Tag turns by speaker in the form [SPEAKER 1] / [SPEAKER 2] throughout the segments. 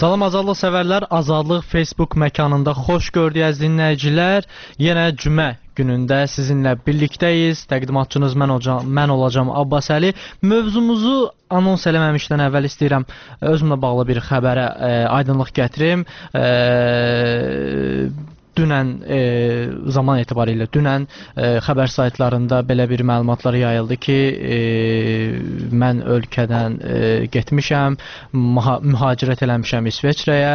[SPEAKER 1] Salam azadlıq sevərlər, Azadlıq Facebook məkanında xoş gördük əziz dinləyicilər. Yenə cümə günündə sizinlə birlikdəyiz. Təqdimatçınız mən olacağam Abbas Əli. Mövzumuzu anons eləməmişdən əvvəl istəyirəm özümlə bağlı bir xəbərə aydınlıq gətirim. Dünən zaman etibarilə xəbər saytlarında belə bir məlumatlar yayıldı ki, mən ölkədən getmişəm, mühacirət eləmişəm İsveçrəyə.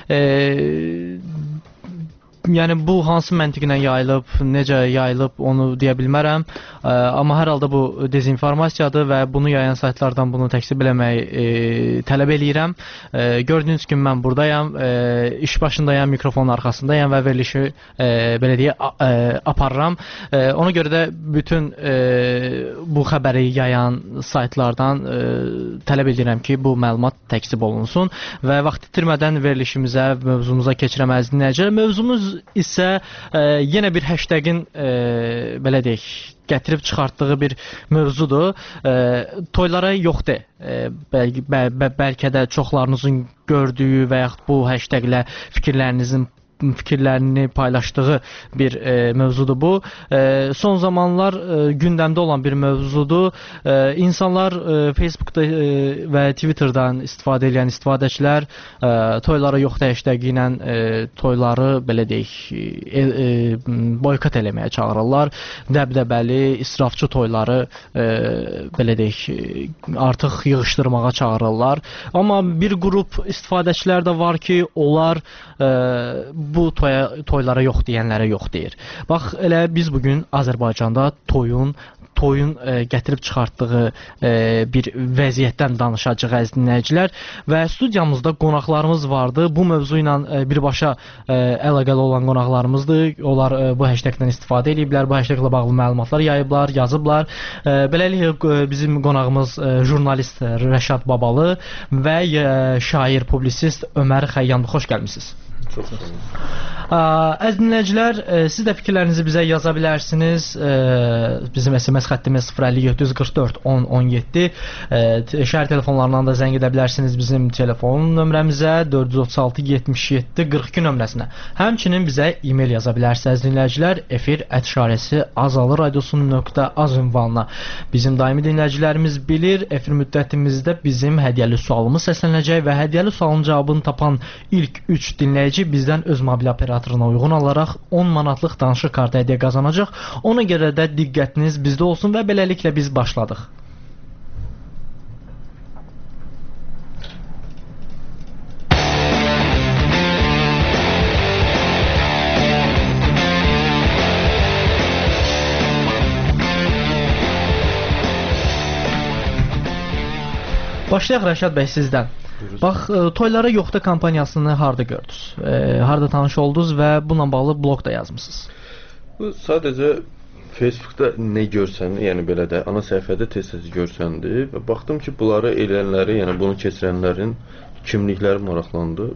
[SPEAKER 1] Yəni bu hansı məntiqlə yayılıb, necə yayılıb onu deyə bilmərəm. Amma hər halda bu dezinformasiyadır və bunu yayan saytlardan bunu təkzib eləməyi tələb eləyirəm. Gördüyünüz kimi mən buradayam, iş başındayam, mikrofonun arxasındayam və verilişi belə deyə aparıram. Ona görə də bütün bu xəbəri yayan saytlardan tələb edirəm ki, bu məlumat təkzib olunsun və vaxt itirmədən verilişimizə, mövzumuza keçirəm əziz dinləyicilər. Mövzumuz isə yenə bir hashtagin belə deyək, gətirib çıxartdığı bir mövzudur. Toylara yox de. Bəlkə də çoxlarınızın gördüyü və yaxud bu hashtaglə fikirlərini paylaşdığı bir mövzudur bu. Son zamanlar gündəmdə olan bir mövzudur. İnsanlar Facebookda və Twitterdan istifadə edən istifadəçilər toylara yox hashtagi ilə toyları belə deyək boykot eləməyə çağırırlar. Dəbdəbəli, israfçı toyları belə deyək artıq yığışdırmağa çağırırlar. Amma bir qrup istifadəçilər də var ki, onlar bu toylara yox deyənlərə yox deyir. Bax, elə biz bugün Azərbaycanda toyun gətirib çıxartdığı bir vəziyyətdən danışacağıq əziz dinləyicilər və studiyamızda qonaqlarımız vardı. Bu mövzu ilə birbaşa əlaqəli olan qonaqlarımızdır. Onlar bu hashtagdən istifadə ediblər, bu hashtagla bağlı məlumatlar yayıblar, yazıblar. Beləliklə bizim qonağımız jurnalist Rəşad Babalı və şair, publisist Ömər Xəyyamlı. Xoş gəlmisiniz.
[SPEAKER 2] Çox sağ olun.
[SPEAKER 1] Əziz dinləyicilər, siz də fikirlərinizi bizə yaza bilərsiniz. Bizim SMS xəttimiz 057 10 17. Şəhər telefonlarından da zəng edə bilərsiniz bizim telefon nömrəmizə 436 77 42 nömrəsinə. Həmçinin bizə e-mail yaza bilərsiniz dinləyicilər. efir@azaliradio.az ünvanına. Bizim daimi dinləyicilərimiz bilir, efir müddətimizdə bizim hədiyyəli sualımız səslənəcək və hədiyyəli sualın cavabını tapan ilk 3 dinləyici bizdən öz mobil operatoruna uyğun olaraq 10 manatlıq danışıq kartı hədiyyə qazanacaq. Ona görə də diqqətiniz bizdə olsun və beləliklə biz başladıq. Başlayaq Rəşad bəy sizdən. Bax, toylara yoxda kampaniyasını harda gördünüz? Harda tanış oldunuz və bununla bağlı blog da yazmısınız?
[SPEAKER 2] Bu sadəcə Facebookda nə görsəndi, yəni belə də ana səhifədə tez-tez görsəndi və baxdım ki, bunları eləyənləri, yəni bunu keçirənlərin kimlikləri maraqlandı.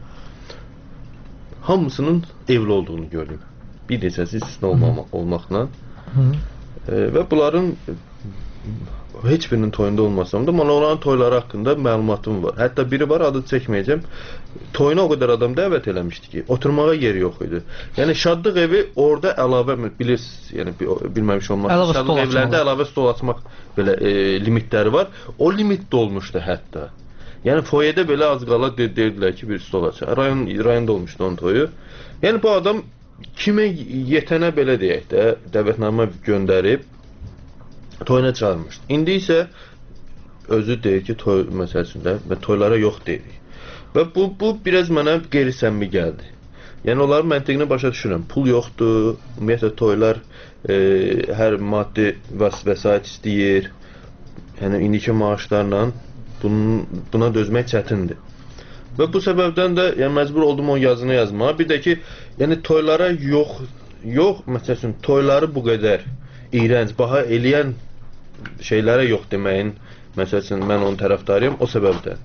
[SPEAKER 2] Hamısının evli olduğunu gördüm. Bir neçəsi istisna olmaqla. Və bunların heç birinin toyunda olmasam da, mənə onların toyları haqqında məlumatım var. Hətta biri var, adını çəkməyəcəm. Toyuna o qədər adam dəvət eləmişdi ki, oturmağa yeri yox idi. Yəni şadlıq evi orada əlavə bilirsiniz, yəni bilməmiş olmaq. Şadlıq evlərində əlavə stol açmaq belə limitləri var. O limit dolmuşdu hətta. Yəni foyedə belə az qala dedilər ki, bir stol açaq. Rayonda olmuşdu onun toyu. Yəni bu adam kimə yetənə belə deyək də dəvətnamə göndərib toyuna çağırmışdı. İndi isə özü deyir ki, toy məsələsində və toylara yox deyirik. Və bu biraz mənə qeyri-səmimi gəldi. Yəni onların məntiqini başa düşürəm. Pul yoxdur, ümumiyyətlə toylar hər maddi vəsait istəyir. Yəni indiki maaşlarla buna dözmək çətindir. Və bu səbəbdən də yəni məcbur oldum o yazını yazmağa. Bir də ki, yəni toylara yox, məsələn, toyları bu qədər iyrənc, baha eləyən şeylərə yox deməyin, məsələn, mən onun tərəfdarıyam, o səbəbdən.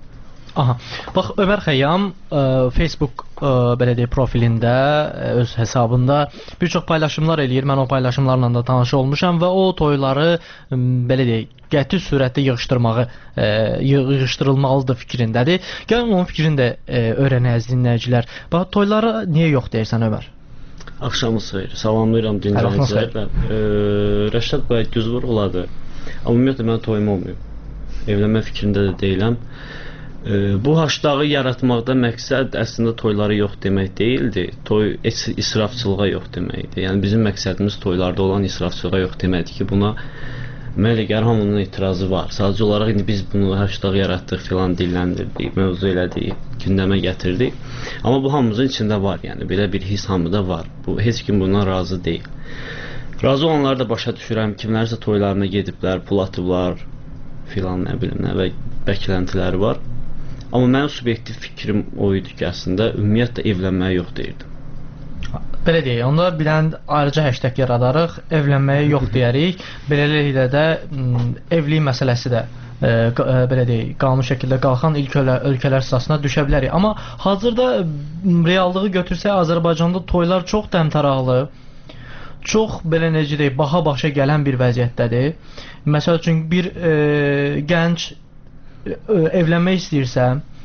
[SPEAKER 1] Aha. Bax, Ömər Xəyyam Facebook belə deyək profilində, öz hesabında bir çox paylaşımlar eləyir. Mən o paylaşımlarla da tanış olmuşam və o toyları belə deyək qəti surətdə yığışdırılmalıdır fikrindədir. Gəlin onun fikrini də öyrənək dinləyicilər. Bax, toylara niyə yox deyirsən Ömər?
[SPEAKER 3] Axşamınız xeyir. Salamlayıram dinləyicilər. Rəşad bəy düz vurğuladı. Amma ümumiyyətlə mən toyum olmuyor. Evlənmə fikrində də deyiləm. Bu haşdağı yaratmaqda məqsəd əslində toyları yox demək deyildi. Toy israfçılığa yox deməkdir. Yəni bizim məqsədimiz toylarda olan israfçılığa yox deməkdir ki, buna mən elə gəlir hamının etirazı var. Sadəcə olaraq indi biz bunu haşdağı yaratdıq filan dilləndirdik, mövzu elədik, gündəmə gətirdik. Amma bu hamımızın içində var, yəni belə bir his hamıda var. Bu heç kim bundan razı deyil. Razı olanları da başa düşürəm. Kimlərsə toylarına gediblər, pul atıblar filan nə bilim nə və bəkləntiləri var. Amma mənim subyektiv fikrim o idi ki, əslində ümumiyyətlə evlənməyə yox deyirdim.
[SPEAKER 1] Belə deyək, onda bilən ayrıca hashtag yaradarıq, evlənməyə yox deyərik. Beləliklə də evlilik məsələsi də belə deyək, qanun şəkildə qalxan ilk ölkələr sırasına düşə bilərik. Amma hazırda reallığı götürsək, Azərbaycanda toylar çox təmtəraqlı, çox belə necə deyək, baha-başa gələn bir vəziyyətdədir. Məsəl üçün bir gənc evlənmək istəyirsə,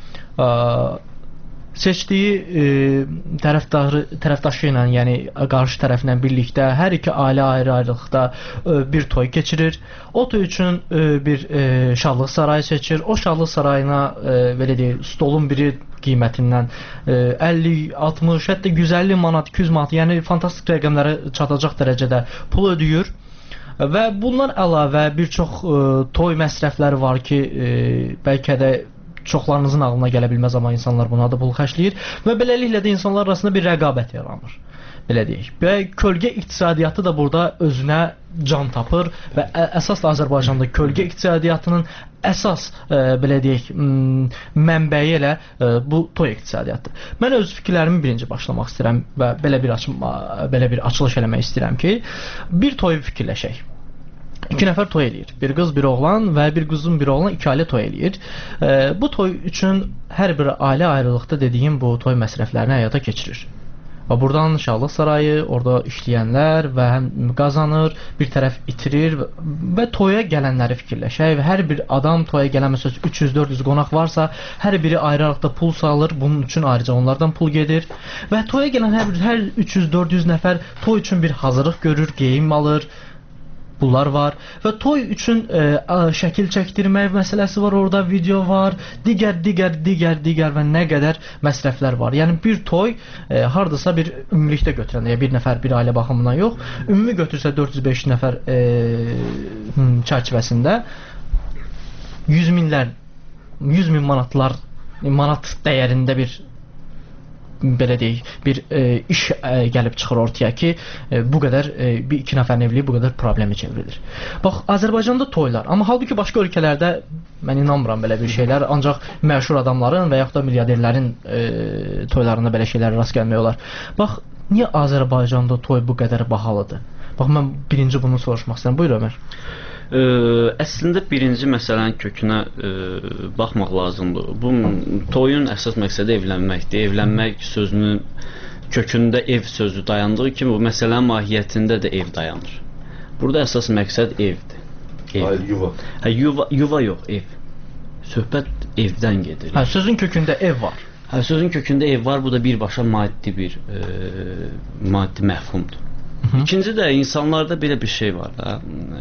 [SPEAKER 1] seçdiyi tərəfdaşı ilə, yəni qarşı tərəflə birlikdə hər iki ailə ayrı-ayrılıqda bir toy keçirir. O toy üçün bir şadlıq sarayı seçir. O şadlıq sarayına belə deyək, stolun biri qiymətindən 50, 60, hətta 150 manat, 200 manat, yəni fantastik rəqəmlərə çatacaq dərəcədə pul ödəyir. Və bundan əlavə bir çox toy məsrəfləri var ki, bəlkə də çoxlarınızın ağlına gələ bilməz, amma insanlar buna da pul xərcləyir və beləliklə də insanlar arasında bir rəqabət yaranır. Belə deyək. Və kölgə iqtisadiyyatı da burada özünə can tapır və əsas da Azərbaycanda kölgə iqtisadiyyatının əsas belə deyək mənbəyi elə bu toy iqtisadiyyatdır. Mən öz fikirlərimi birinci başlamaq istəyirəm və belə bir açılış eləmək istəyirəm ki, bir toyu fikirləşək. İki nəfər toy eləyir. Bir qız, bir oğlan və bir qızın, bir oğlan iki ailə toy eləyir. Bu toy üçün hər bir ailə ayrılıqda dediyim bu toy məsrəflərini həyata keçirir. Və buradan şadlıq sarayı, orada işləyənlər və həm qazanır, bir tərəf itirir və toya gələnləri fikirləşək və hər bir adam toya gələn məsəl 300-400 qonaq varsa, hər biri ayrı-ayrılıqda pul salır, bunun üçün ayrıca onlardan pul gedir və toya gələn hər 300-400 nəfər toy üçün bir hazırlıq görür, geyim alır. Bunlar var və toy üçün şəkil çəkdirmək məsələsi var, orada video var, digər və nə qədər məsrəflər var. Yəni bir toy hardasa bir ümumilikdə götürəndə, bir nəfər, bir ailə baxımından yox, ümumi götürsə 400-500 nəfər çərçivəsində 100 min manat dəyərində bir belə deyək, bir iş gəlib çıxır ortaya ki, bu qədər bir iki nəfərin evliliyi bu qədər problemi çevrilir. Bax, Azərbaycanda toylar, amma halbuki başqa ölkələrdə mən inanmıram belə bir şeylər, ancaq məşhur adamların və yaxud da milyarderlərin toylarında belə şeylərə rast gəlmək olar. Bax, niyə Azərbaycanda toy bu qədər bahalıdır? Bax, mən birinci bunu soruşmaq istəyirəm. Buyur Ömər.
[SPEAKER 3] Əslində birinci məsələnin kökünə baxmaq lazımdır. Bu toyun əsas məqsədi evlənməkdir. Evlənmək sözünün kökündə ev sözü dayandığı kimi bu məsələnin mahiyyətində də ev dayanır. Burada əsas məqsəd evdir.
[SPEAKER 2] Hayır, yuva.
[SPEAKER 3] Yuva yox, ev. Söhbət evdən gedir.
[SPEAKER 1] Sözün kökündə ev var.
[SPEAKER 3] Sözün kökündə ev var. Bu da birbaşa maddi məfhumdur. İkinci də insanlarda belə bir şey var da,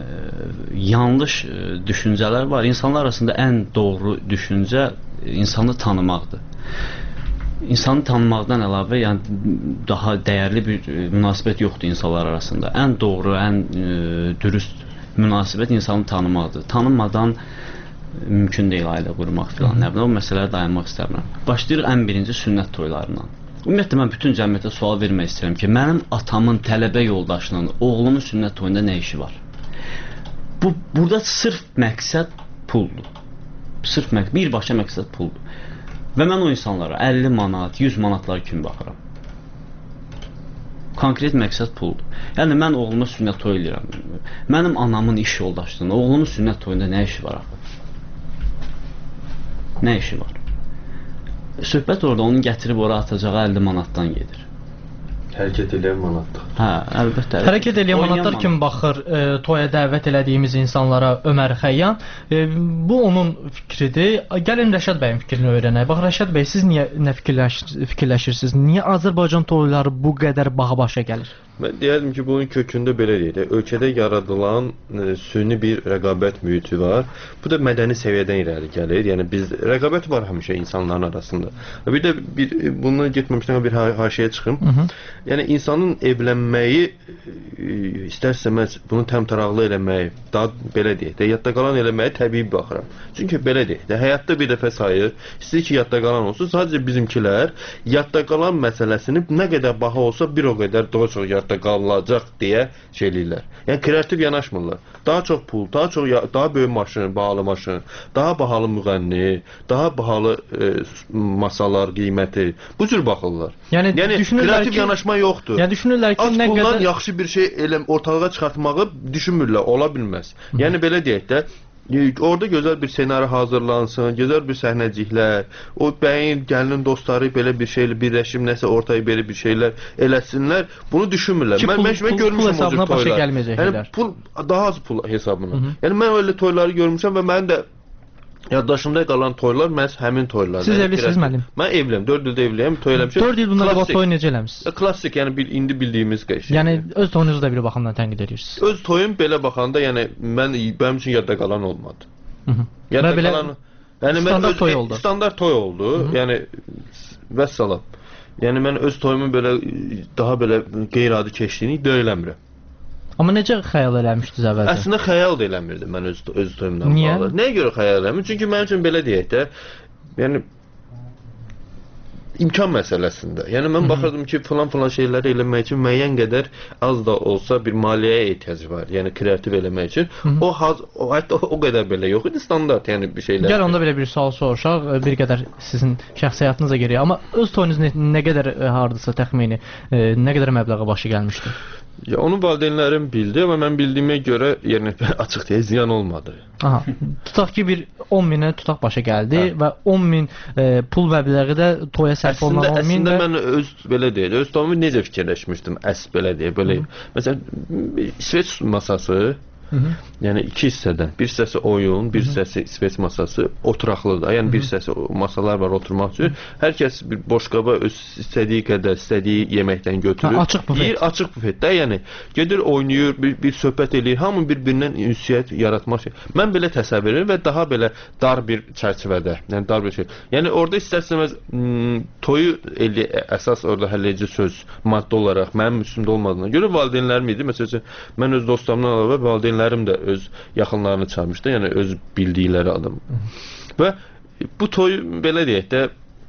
[SPEAKER 3] yanlış düşüncələr var. İnsanlar arasında ən doğru düşüncə insanı tanımaqdır. İnsanı tanımaqdan əlavə, yəni daha dəyərli bir münasibət yoxdur insanlar arasında. Ən doğru, ən dürüst münasibət insanı tanımaqdır. Tanınmadan mümkün deyil ailə qurmaq filan. Nə bilim, o məsələlərə dayanmaq istəmirəm. Başlayırıq ən birinci sünnət toylarından. Ümumiyyətlə mən bütün cəmiyyətə sual vermək istəyirəm ki, mənim atamın tələbə yoldaşının oğlumun sünnət toyunda nə işi var? Burada sırf məqsəd puldur. Birbaşa məqsəd puldur. Və mən o insanlara 50 manat, 100 manatlar kimi baxıram. Konkret məqsəd puldur. Yəni mən oğluma sünnət toy eləyirəm. Mənim anamın iş yoldaşlığında oğlumun sünnət toyunda nə işi var axı? Nə işi var? Söhbət orada onun gətirib ora atacağı 50 manatdan gedir.
[SPEAKER 2] Hərəkət edən manatdır.
[SPEAKER 3] Hə, əlbəttə.
[SPEAKER 1] Hərəkət edən manatlar kimi baxır toya dəvət elədiyimiz insanlara Ömər Xəyyam. Bu onun fikridir. Gəlin Rəşad bəyin fikrini öyrənək. Bax Rəşad bəy, siz niyə nə fikirləşirsiniz? Niyə Azərbaycan toyları bu qədər baha başa gəlir?
[SPEAKER 2] Mən deyərdim ki, bunun kökündə belə deyək. Ölkədə yaradılan süni bir rəqabət mühiti var. Bu da mədəni səviyyədən irəli gəlir. Yəni biz rəqabət var həmişə insanların arasında. Bir də bunu getməmişdən bir haşiyə çıxım. Yəni insanın evlənməyi istər-istəməz bunu təmtəraqlı eləməyi, daha belə deyək də, yadda qalan eləməyi təbii baxıram. Çünki belə deyək də, həyatda bir dəfə sayır, istəyir ki, yadda qalan olsun. Sadəcə bizimkilər yadda qalan məsələsini nə qədər baha olsa bir o qədər daha çox yadda qalacaq deyə şey eləyirlər. Yəni kreativ yanaşmırlar. Daha çox pul, daha böyük maşın, bahalı maşın, daha bahalı müğənni, daha bahalı masalar qiyməti. Bu cür baxırlar. Yəni kreativ yanaşma yoxdur.
[SPEAKER 1] Yəni düşünürlər ki,
[SPEAKER 2] nə qədər yaxşı bir şey ortalığa çıxartmağı düşünmürlər, ola bilməz. Yəni belə deyək də, orada gözəl bir senari hazırlansın, gözəl bir səhnəciklər, o bəyin, gəlinin dostları belə bir şeylə birləşib nəsə ortaya belə bir şeylər eləsinlər. Bunu düşünmürlər. Mən görmüşəm o cür toylar. Yəni pul, daha az pul hesabına. Yəni mən öyle toyları görmüşəm və mən də yaddaşımda qalan toylar məhz həmin toylardır.
[SPEAKER 1] Siz evlisiniz müəllim?
[SPEAKER 2] Mən evliyəm, 4 ildə evliyəm, toy eləmişəm.
[SPEAKER 1] 4 il bundan qabaq toy necə eləmisiniz?
[SPEAKER 2] Klassik, yəni indi bildiyimiz şey.
[SPEAKER 1] Yəni öz toyunuzu da bir baxımdan tənqid edirsiniz.
[SPEAKER 2] Öz toyum belə baxanda, yəni mənim üçün yadda qalan olmadı.
[SPEAKER 1] Yadda qalan, yəni standart toy oldu.
[SPEAKER 2] Standart toy oldu. Yəni vəssalam. Yəni mən öz toyumun belə daha belə qeyri-adi keçdiyini iddia eləmirəm.
[SPEAKER 1] Amma necə xəyal eləmişdiniz əvvəlcə?
[SPEAKER 2] Əslində xəyal da eləmirdim mən öz toyumdan bağlı. Nəyə görə xəyal eləmirdim? Çünki mənim üçün belə deyək də, yəni imkan məsələsində. Yəni mən baxırdım ki, falan şeyləri eləmək üçün müəyyən qədər az da olsa bir maliyyəyə ehtiyac var. Yəni kreativ eləmək üçün. Hətta o qədər belə yox idi, standart, yəni bir şeylər.
[SPEAKER 1] Gəl onda belə bir sual soruşaq, bir qədər sizin şəxsi həyatınıza giriyor. Amma öz toyunuz nə qədər hardasa təxmini, nə qədər məbləğə başı gəlmişdi?
[SPEAKER 2] Ya onu valideynlərim bildi, amma mən bildiyimə görə yəni açıq deyə ziyan olmadı.
[SPEAKER 1] Aha. Tutaq ki, bir 10 minə tutaq başa gəldi və 10 min pul məbləği də toya sərf olunan 10 min.
[SPEAKER 2] Əslində mən öz belə deyil, öz toyumu necə fikirləşmişdim? Belə deyə, belə. Məsələn, İsveç masası, yəni iki hissədən, bir hissəsi oyun, bir hissəsi İsveç masası oturaqlıdır. Yəni bir hissəsi masalar var oturmaq üçün. Hər kəs bir boş qaba öz istədiyi qədər, istədiyi yeməkdən götürür.
[SPEAKER 1] Açıq bufet.
[SPEAKER 2] Yeyir, açıq bufetdə, yəni gedir, oynayır, bir söhbət eləyir, hamı bir-birindən ünsiyyət yaratmaq şey. Mən belə təsəvvür edirəm və daha belə dar bir çərçivədə, yəni dar bir şey. Yəni orada istərsəməz toyu əsas orada həlledici söz, maddə olaraq mənim üstümdə olmadığına görə valideynlərim idi. Məsələn, mən öz dostlarımdan əlavə valideynlərim də öz yaxınlarını çağırmışdı, yəni öz bildikləri adam. Və bu toy belə deyək də,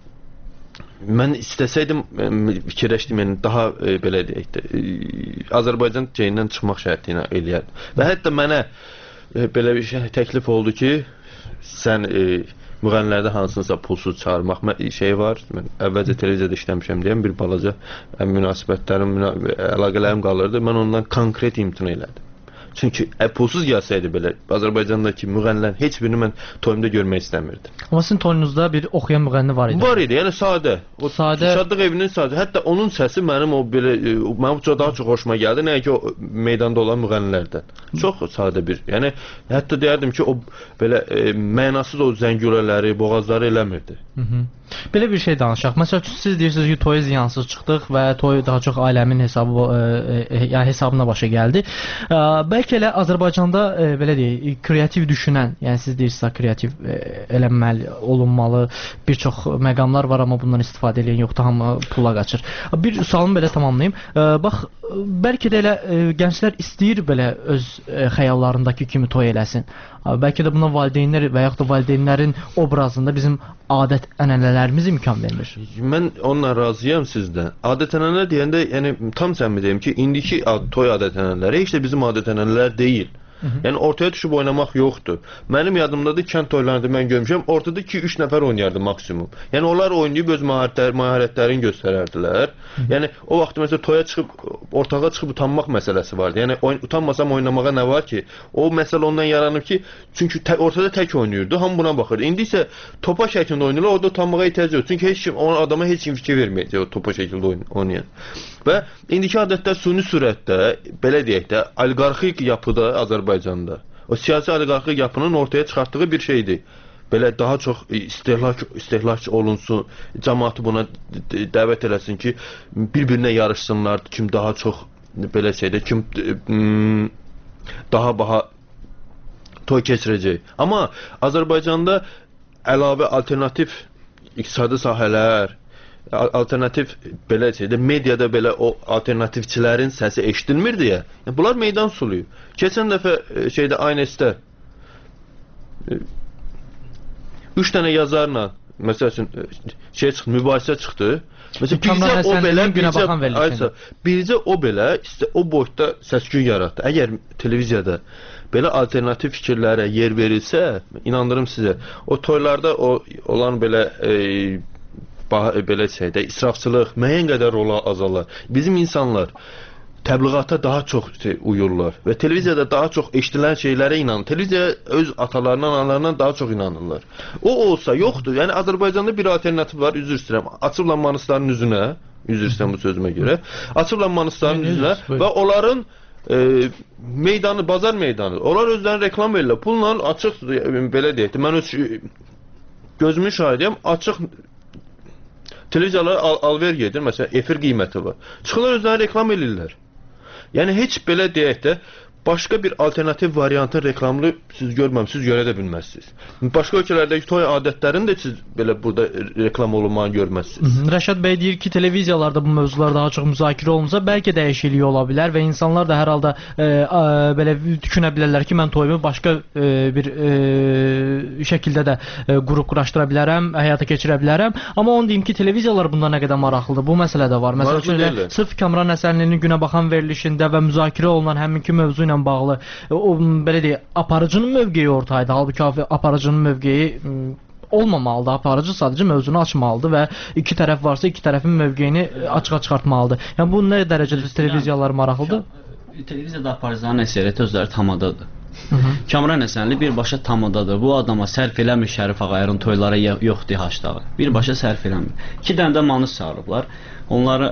[SPEAKER 2] mən istəsəydim, fikirləşdim, yəni daha belə deyək də, Azərbaycan ceyindən çıxmaq şərti ilə eləyərdim. Və hətta mənə belə bir şey təklif oldu ki, sən müğənnilərdə hansınsa pulsuz çağırmaq şey var. Mən əvvəlcə televiziyada işləmişəm deyəm, bir balaca münasibətlərim, əlaqələrim qalırdı. Mən ondan konkret imtina elədim. Çünki pulsuz gəlsəydi belə, Azərbaycandakı müğənnilər heç birini mən toyumda görmək istəmirdim.
[SPEAKER 1] Amma sizin toyunuzda bir oxuyan müğənni var idi.
[SPEAKER 2] Var idi, yəni sadə. Şadlıq evinin sadə. Hətta onun səsi mənim daha çox xoşuma gəldi. Nəyə ki, o meydanda olan müğənnilərdən. Çox sadə bir. Yəni hətta deyərdim ki, o belə mənasız o zəngülələri, boğazları eləmirdi.
[SPEAKER 1] Belə bir şey danışaq. Məsəl üçün siz deyirsiniz ki, toya ziyansız çıxdıq və toy daha çox ailəmin hesabına başa gəldi. Bəlkə elə Azərbaycanda belə deyək, kreativ düşünən, yəni siz deyirsiniz kreativ eləməli, olunmalı, bir çox məqamlar var, amma bundan istifadə edən yoxdur, hamı pula qaçır. Bir sualımı belə tamamlayım. Bax, bəlkə də elə gənclər istəyir belə öz xəyallarındakı kimi toy eləsin. Bəlkə də buna valideynlər və yaxud da valideynlərin obrazında bizim adət-ənənələrimiz imkan vermir.
[SPEAKER 2] Mən onunla razıyam sizdən. Adət-ənənələr deyəndə, yəni tam səmimi deyim ki, indiki toy adət-ənənələri heç də bizim adət-ənənələr deyil. Yəni ortaya düşüb oynamaq yoxdur. Mənim yadımdadır, kənd toylarında mən görmüşəm, ortada 2-3 nəfər oynayardı maksimum. Yəni onlar oynayıb öz məharətlərini göstərərdilər. Yəni o vaxt məsələn toya çıxıb ortağa çıxıb utanmaq məsələsi vardı. Yəni utanmasam oynamağa nə var ki? O məsələ ondan yaranıb ki, çünki ortada tək oynayırdı, hamı buna baxır. İndi isə topa şəklində oynayırlar, orada utanmağa ehtiyac yox. Çünki heç kim o adama heç kim fikir verməyəcək o topa şəkildə oynayan. Və indiki adətdə süni surətdə, belə deyək də, oliqarxik yapıda Azərbaycanda, o siyasi oliqarxik yapının ortaya çıxartdığı bir şeydir. Belə daha çox istehlak olunsun, cəmaatı buna dəvət eləsin ki, bir-birinə yarışsınlar, kim daha çox belə şeydə, kim daha baha toy keçirəcək. Amma Azərbaycanda əlavə alternativ iqtisadi sahələr, alternativ belə şeydə, mediada belə o alternativçilərin səsi eşidilmir deyə, bunlar meydan suluyur. Keçən dəfə şeydə ANS-də 3 dənə yazarla, məsəl üçün, mübahisə çıxdı. Bircə o belə, o boyda səs-küy yaratdı. Əgər televiziyada belə alternativ fikirlərə yer verilsə, inandırım sizə, o toylarda olan belə şeydə, israfçılıq, müəyyən qədər rola azalar. Bizim insanlar təbliğata daha çox uyurlar və televiziyada daha çox eşidilən şeylərə inanır. Televiziyaya öz atalarından, analarından daha çox inanırlar. O olsa yoxdur. Yəni Azərbaycanda bir alternativ var, üzr istəyirəm. Açıblar manistların üzünə, üzr istəyirəm bu sözümə görə. Açıblar manistların üzünə və onların meydanı, bazar meydanı. Onlar özlərini reklam verirlər. Pulla açıq, belə deyək, mən öz gözümün şahidiyəm, açıq televiziyalara alver gedir, məsələn, efir qiyməti var. Çıxırlar özlərini reklam edirlər. Yəni heç belə deyək də başqa bir alternativ variantın reklamını siz görməmsiniz, görə də bilməzsiniz. Başqa ölkələrdəki toy adətlərini də siz belə burada reklam olunmanı görməzsiniz.
[SPEAKER 1] Rəşad bəy deyir ki, televiziyalarda bu mövzular daha çox müzakirə olunsa, bəlkə dəyişiklik ola bilər və insanlar da hər halda belə düşünə bilərlər ki, mən toyumu başqa bir şəkildə də qrup quraşdıra bilərəm, həyata keçirə bilərəm. Amma onu deyim ki, televiziyalar bunda nə qədər maraqlıdır, bu məsələ də var. Məsələn, sırf Kamran Həsənlinin Günə Baxan verilişində və müzakirə olunan həminki mövzu ilə bağlı o belə deyək, aparıcının mövqeyi ortaydı. Halbuki aparıcının mövqeyi olmamalıdır. Aparıcı sadəcə mövzunu açmalıdır və iki tərəf varsa iki tərəfin mövqeyini açığa çıxartmalıdır. Yəni bu nə dərəcədə televiziyalar maraqlıdır?
[SPEAKER 3] Televiziyada aparıcıların əksəriyyəti özləri tamadadır. Kamran Həsənli birbaşa tamadadır. Bu adama sərf eləmir Şərif Ağayarın toylara yoxdur haşdağı. Birbaşa sərf eləmir. 2 dənə də manız çağırıblar. Onlara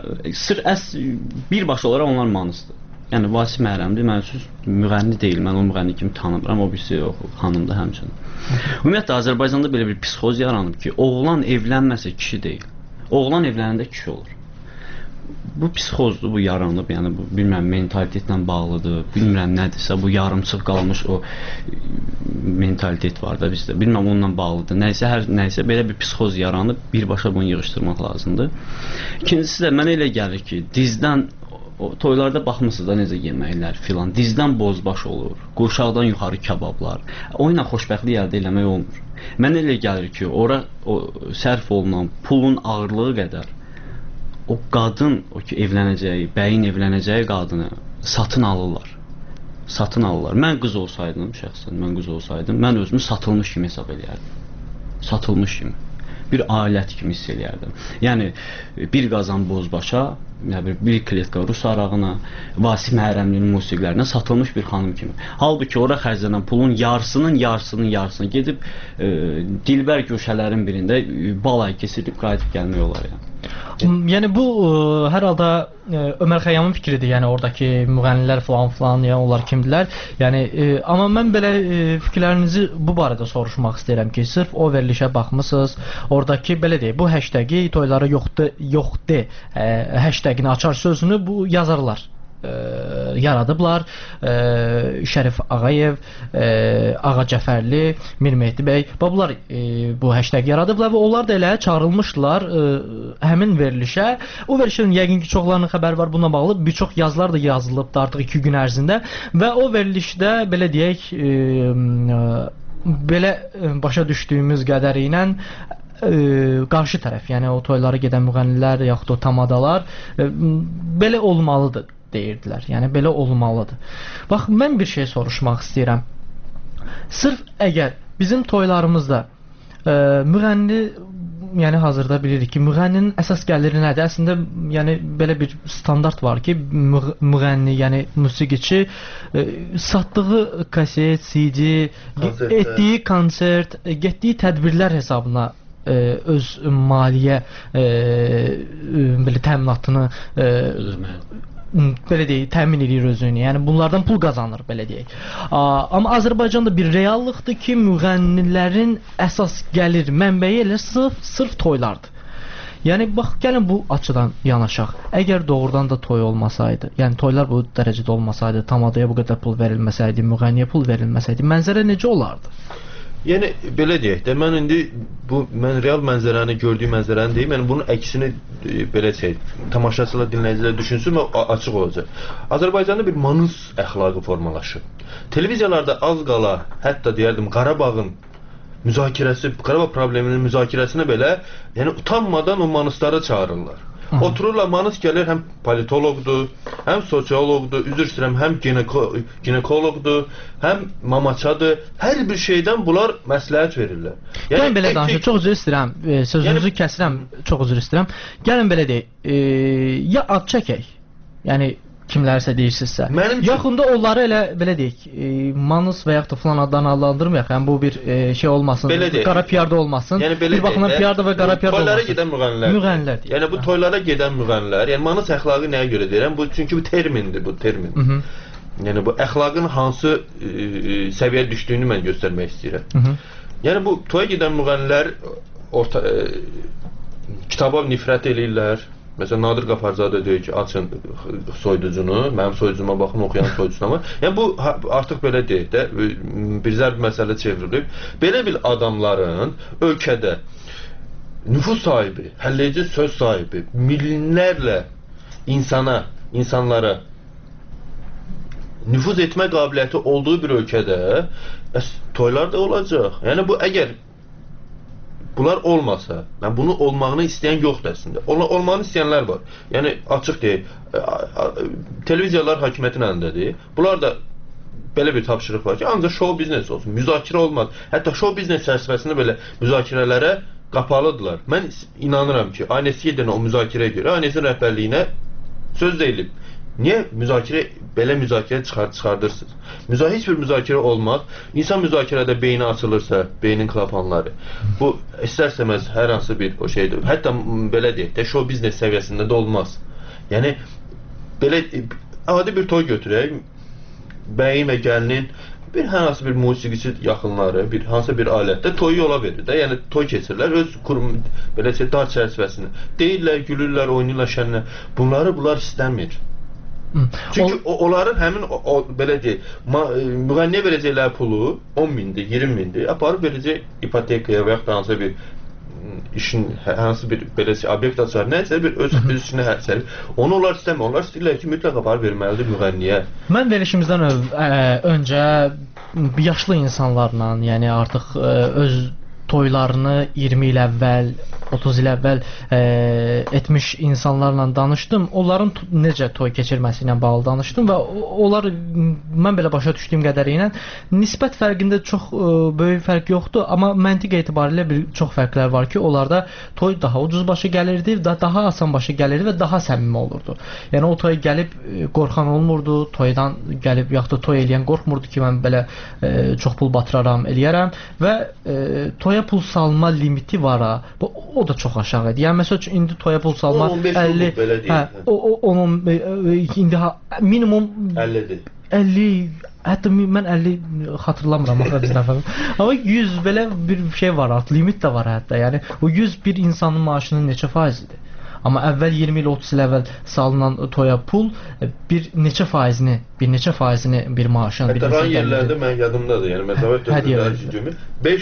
[SPEAKER 3] birbaşa olaraq onlar manızdır. Yəni Vasif Məhrəmli mən üçün müğənni deyil, mən o müğənni kimi tanımıram, o birisi yox, xanımdır həmçinin. Ümumiyyətlə Azərbaycanda belə bir psixoz yaranıb ki, oğlan evlənməsə kişi deyil, oğlan evlənəndə kişi olur. Bu psixozdur, bu yaranıb, yəni bu bilmirəm mentalitetlə bağlıdır, bilmirəm nədirsə, bu yarımçıq qalmış o mentalitet var da bizdə, bilmirəm onunla bağlıdır. Nəysə belə bir psixoz yaranıb, birbaşa bunu yığışdırmaq lazımdır. İkincisi də mənə elə gəlir ki, dizdən toylarda baxmısınız da necə yeməklər filan, dizdən bozbaş olur, qurşaqdan yuxarı kabablar. O ilə xoşbəxtlik əldə eləmək olmur. Mənə elə gəlir ki, ora sərf olunan pulun ağırlığı qədər o qadın, o ki evlənəcəyi, bəyin evlənəcəyi qadını satın alırlar. Satın alırlar. Mən qız olsaydım şəxsən, mən özümü satılmış kimi hesab eləyərdim. Satılmış kimi. Bir alət kimi hiss eləyərdim. Yəni bir qazan bozbaşa, bir kletka rus arağına, Vasif Məhrəmlinin musiqilərinə satılmış bir xanım kimi. Halbuki ora xərclənən pulun yarısını gedib dilbər köşələrin birində balay keçirib qayıdıb gəlmək olar yəni.
[SPEAKER 1] Yəni bu hər halda Ömər Xəyyamın fikridir, yəni oradakı müğənnilər falan, yəni onlar kimdilər? Yəni amma mən belə fikirlərinizi bu barədə soruşmaq istəyirəm ki, sırf o verilişə baxmısınız, oradakı belə deyək, bu hashtagi toylara yoxdur hashtagini açar sözünü bu yazarlar yaradıblar. Şərif Ağayev, Ağa Cəfərli, Mir Mehdi bəy, bunlar bu hashtag yaradıblar və onlar da elə çağırılmışdılar həmin verilişə. O verilişin yəqin ki çoxlarının xəbəri var bununla bağlı. Bir çox yazılar da yazılıbdı artıq 2 gün ərzində və o verilişdə belə deyək, belə başa düşdüyümüz qədərilə qarşı tərəf, yəni o toylara gedən müğənnilər yaxud o tamadalar belə olmalıdır deyirdilər. Yəni belə olmalıdır. Bax, mən bir şey soruşmaq istəyirəm. Sırf əgər bizim toylarımızda müğənni yəni hazırda bilirik ki, müğənninin əsas gəliri nədir? Əslində yəni belə bir standart var ki, müğənni, yəni musiqiçi satdığı kaset, CD, etdiyi konsert, getdiyi tədbirlər hesabına öz maliyyə belə təminatını belə deyək, təmin edir özünü. Yəni bunlardan pul qazanır, belə deyək. Amma Azərbaycanda bir reallıqdır ki, müğənnilərin əsas gəlir mənbəyi elə sırf toylardır. Yəni bax, gəlin bu açıdan yanaşaq. Əgər doğrudan da toy olmasaydı, yəni toylar bu dərəcədə olmasaydı, tamadaya bu qədər pul verilməsəydi, müğənniyə pul verilməsəydi, mənzərə necə olardı?
[SPEAKER 2] Yəni belə deyək də, mən indi mən real mənzərəni, gördüyüm mənzərəni deyim, yəni bunun əksini belə tamaşaçılar, dinləyicilər düşünsün və açıq olacaq. Azərbaycanda bir manus əxlaqı formalaşıb. Televiziyalarda az qala, hətta deyərdim, Qarabağın müzakirəsi, Qarabağ probleminin müzakirəsinə belə, yəni utanmadan o manusları çağırırlar. Otururlar, manus gəlir, həm politologdur, həm sosiologdur, üzr istəyirəm, həm ginekoloqdur, həm mamaçadır. Hər bir şeydən bunlar məsləhət verirlər.
[SPEAKER 1] Gəlin belə danışaq, çox üzr istəyirəm, sözünüzü kəsirəm, çox üzr istəyirəm. Gəlin belə deyək, ya ad çəkək, yəni kimlərsə deyirsinizsə. Yaxında onları elə belə deyək, manus və yaxud da filan adlarını adlandırmayaq. Yəni bu bir şey olmasın, qara piyarda olmasın.
[SPEAKER 2] Yəni,
[SPEAKER 1] bir baxımdan piyarda və qara piyarda olmasın.
[SPEAKER 2] Toylara gedən müğənnilər. Yəni bu toylara gedən müğənnilər, yəni manus əxlaqı nəyə görə deyirəm? Bu çünki bu termindir, bu termin. Yəni bu əxlaqın hansı səviyyəyə düşdüyünü mən göstərmək istəyirəm. Yəni bu toya gedən müğənnilər kitaba nifrət eləyirlər. Məsələn, Nadir Qafarzadə deyir ki, açın soyuducunu, mənim soyuducuma baxın, oxuyan soyuducuna. Yəni bu artıq belə deyək də, bir zərb məsələ çevrilib. Belə bir adamların ölkədə nüfuz sahibi, həlləyici söz sahibi, minlərlə insanlara nüfuz etmə qabiliyyəti olduğu bir ölkədə toylar da olacaq. Yəni bu əgər bunlar olmasa, yəni bunu olmağını istəyən yoxdur əslində. Olmağını istəyənlər var. Yəni açıq deyək, televiziyalar hakimiyyətin əlindədir. Bunlar da belə bir tapşırıq var ki, ancaq show biznes olsun, müzakirə olmaz. Hətta show biznes çərçivəsində belə müzakirələrə qapalıdırlar. Mən inanıram ki, ANS-yə edən o müzakirəyə görə ANS-in rəhbərliyinə söz deyilib. Niyə belə müzakirə çıxardırsınız? Heç bir müzakirə olmaz. İnsan müzakirədə beyni açılırsa, beynin klapanları, bu istər-istəməz hər hansı bir o şeydir. Hətta belə deyək də, show biznes səviyyəsində də olmaz. Yəni, belə adi bir toy götürək, bəyin və gəlinin hər hansı bir musiqiçi yaxınları, hansı bir alətdə toyu yola verir də. Yəni, toy keçirlər, öz kurum, belə dar çərçivəsində. Deyirlər, gülürlər, oynayırlar, şənlər. Bunlar istəmir. Çünki onların həmin, belə deyək, müğənniyə verəcəklər pulu 10 mindir, 20 mindir, aparıb verəcək ipotekaya və yaxud da hansı bir işin, hansı bir belə obyekt açar, nəsə bir öz işini hərsəlir. Onu onlar istəmir. Onlar istəyirlər ki, mütləq aparıb verməlidir müğənniyə.
[SPEAKER 1] Mən verilişimizdən öncə yaşlı insanlarla, yəni artıq öz toylarını 20 il əvvəl, 30 il əvvəl etmiş insanlarla danışdım. Onların necə toy keçirməsi ilə bağlı danışdım və onlar, mən belə başa düşdüyüm qədərilə, nisbət fərqində çox böyük fərq yoxdur, amma məntiq etibarilə bir çox fərqlər var ki, onlarda toy daha ucuz başa gəlirdi, daha asan başa gəlirdi və daha səmimi olurdu. Yəni o toya gəlib qorxan olmurdu, toydan gəlib yaxud da toy eləyən qorxmurdu ki, mən belə çox pul batıraram, eləyərəm və toya pul salma limiti var ha. O da çox aşağı idi. Yəni məsəl üçün indi toya pul salma
[SPEAKER 2] 50 belə deyil.
[SPEAKER 1] Onun indi minimum
[SPEAKER 2] 50-dir.
[SPEAKER 1] 50, hətta mən 50 xatırlamıram axı biz nəfər. Amma 100 belə bir şey var, limit də var hətta. Yəni o 100 bir insanın maaşının neçə faizidir? Amma əvvəl 20 il, 30 il əvvəl salınan toya pul bir neçə faizini bir maaşın, bir
[SPEAKER 2] neçə yerlərdə mən yadımdadır. Yəni məsələn dövrdə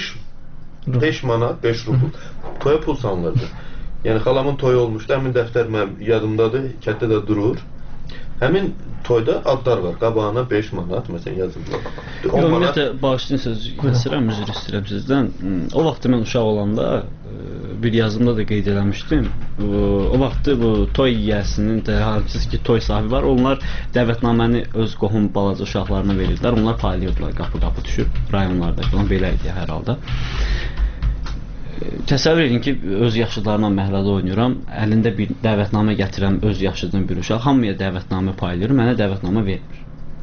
[SPEAKER 2] 5 manat, 5 rubl toya pul salınırdı. Yəni xalamın toyu olmuşdu, həmin dəftər mənim yadımdadır, kətdə də durur. Həmin toyda adlar var, qabağına 5 manat məsələn yazılır.
[SPEAKER 3] Ümumiyyətlə, bağışlayın sözü kəsirəm, üzr istəyirəm sizdən. O vaxtı mən uşaq olanda bir yazımda da qeyd eləmişdim. O vaxtı bu toy yiyəsinin də, hansız ki toy sahibi var, onlar dəvətnaməni öz qohum balaca uşaqlarına verirdilər. Onlar paylayırdılar, qapı-qapı düşür rayonlarda. Belə idi hər halda. Təsəvvür edin ki, öz yaşıdlarla məhəllədə oynayıram, əlində bir dəvətnamə gətirəm, öz yaşıdığım bir uşaq, hamıya dəvətnamə paylayır, mənə dəvətnamə vermir.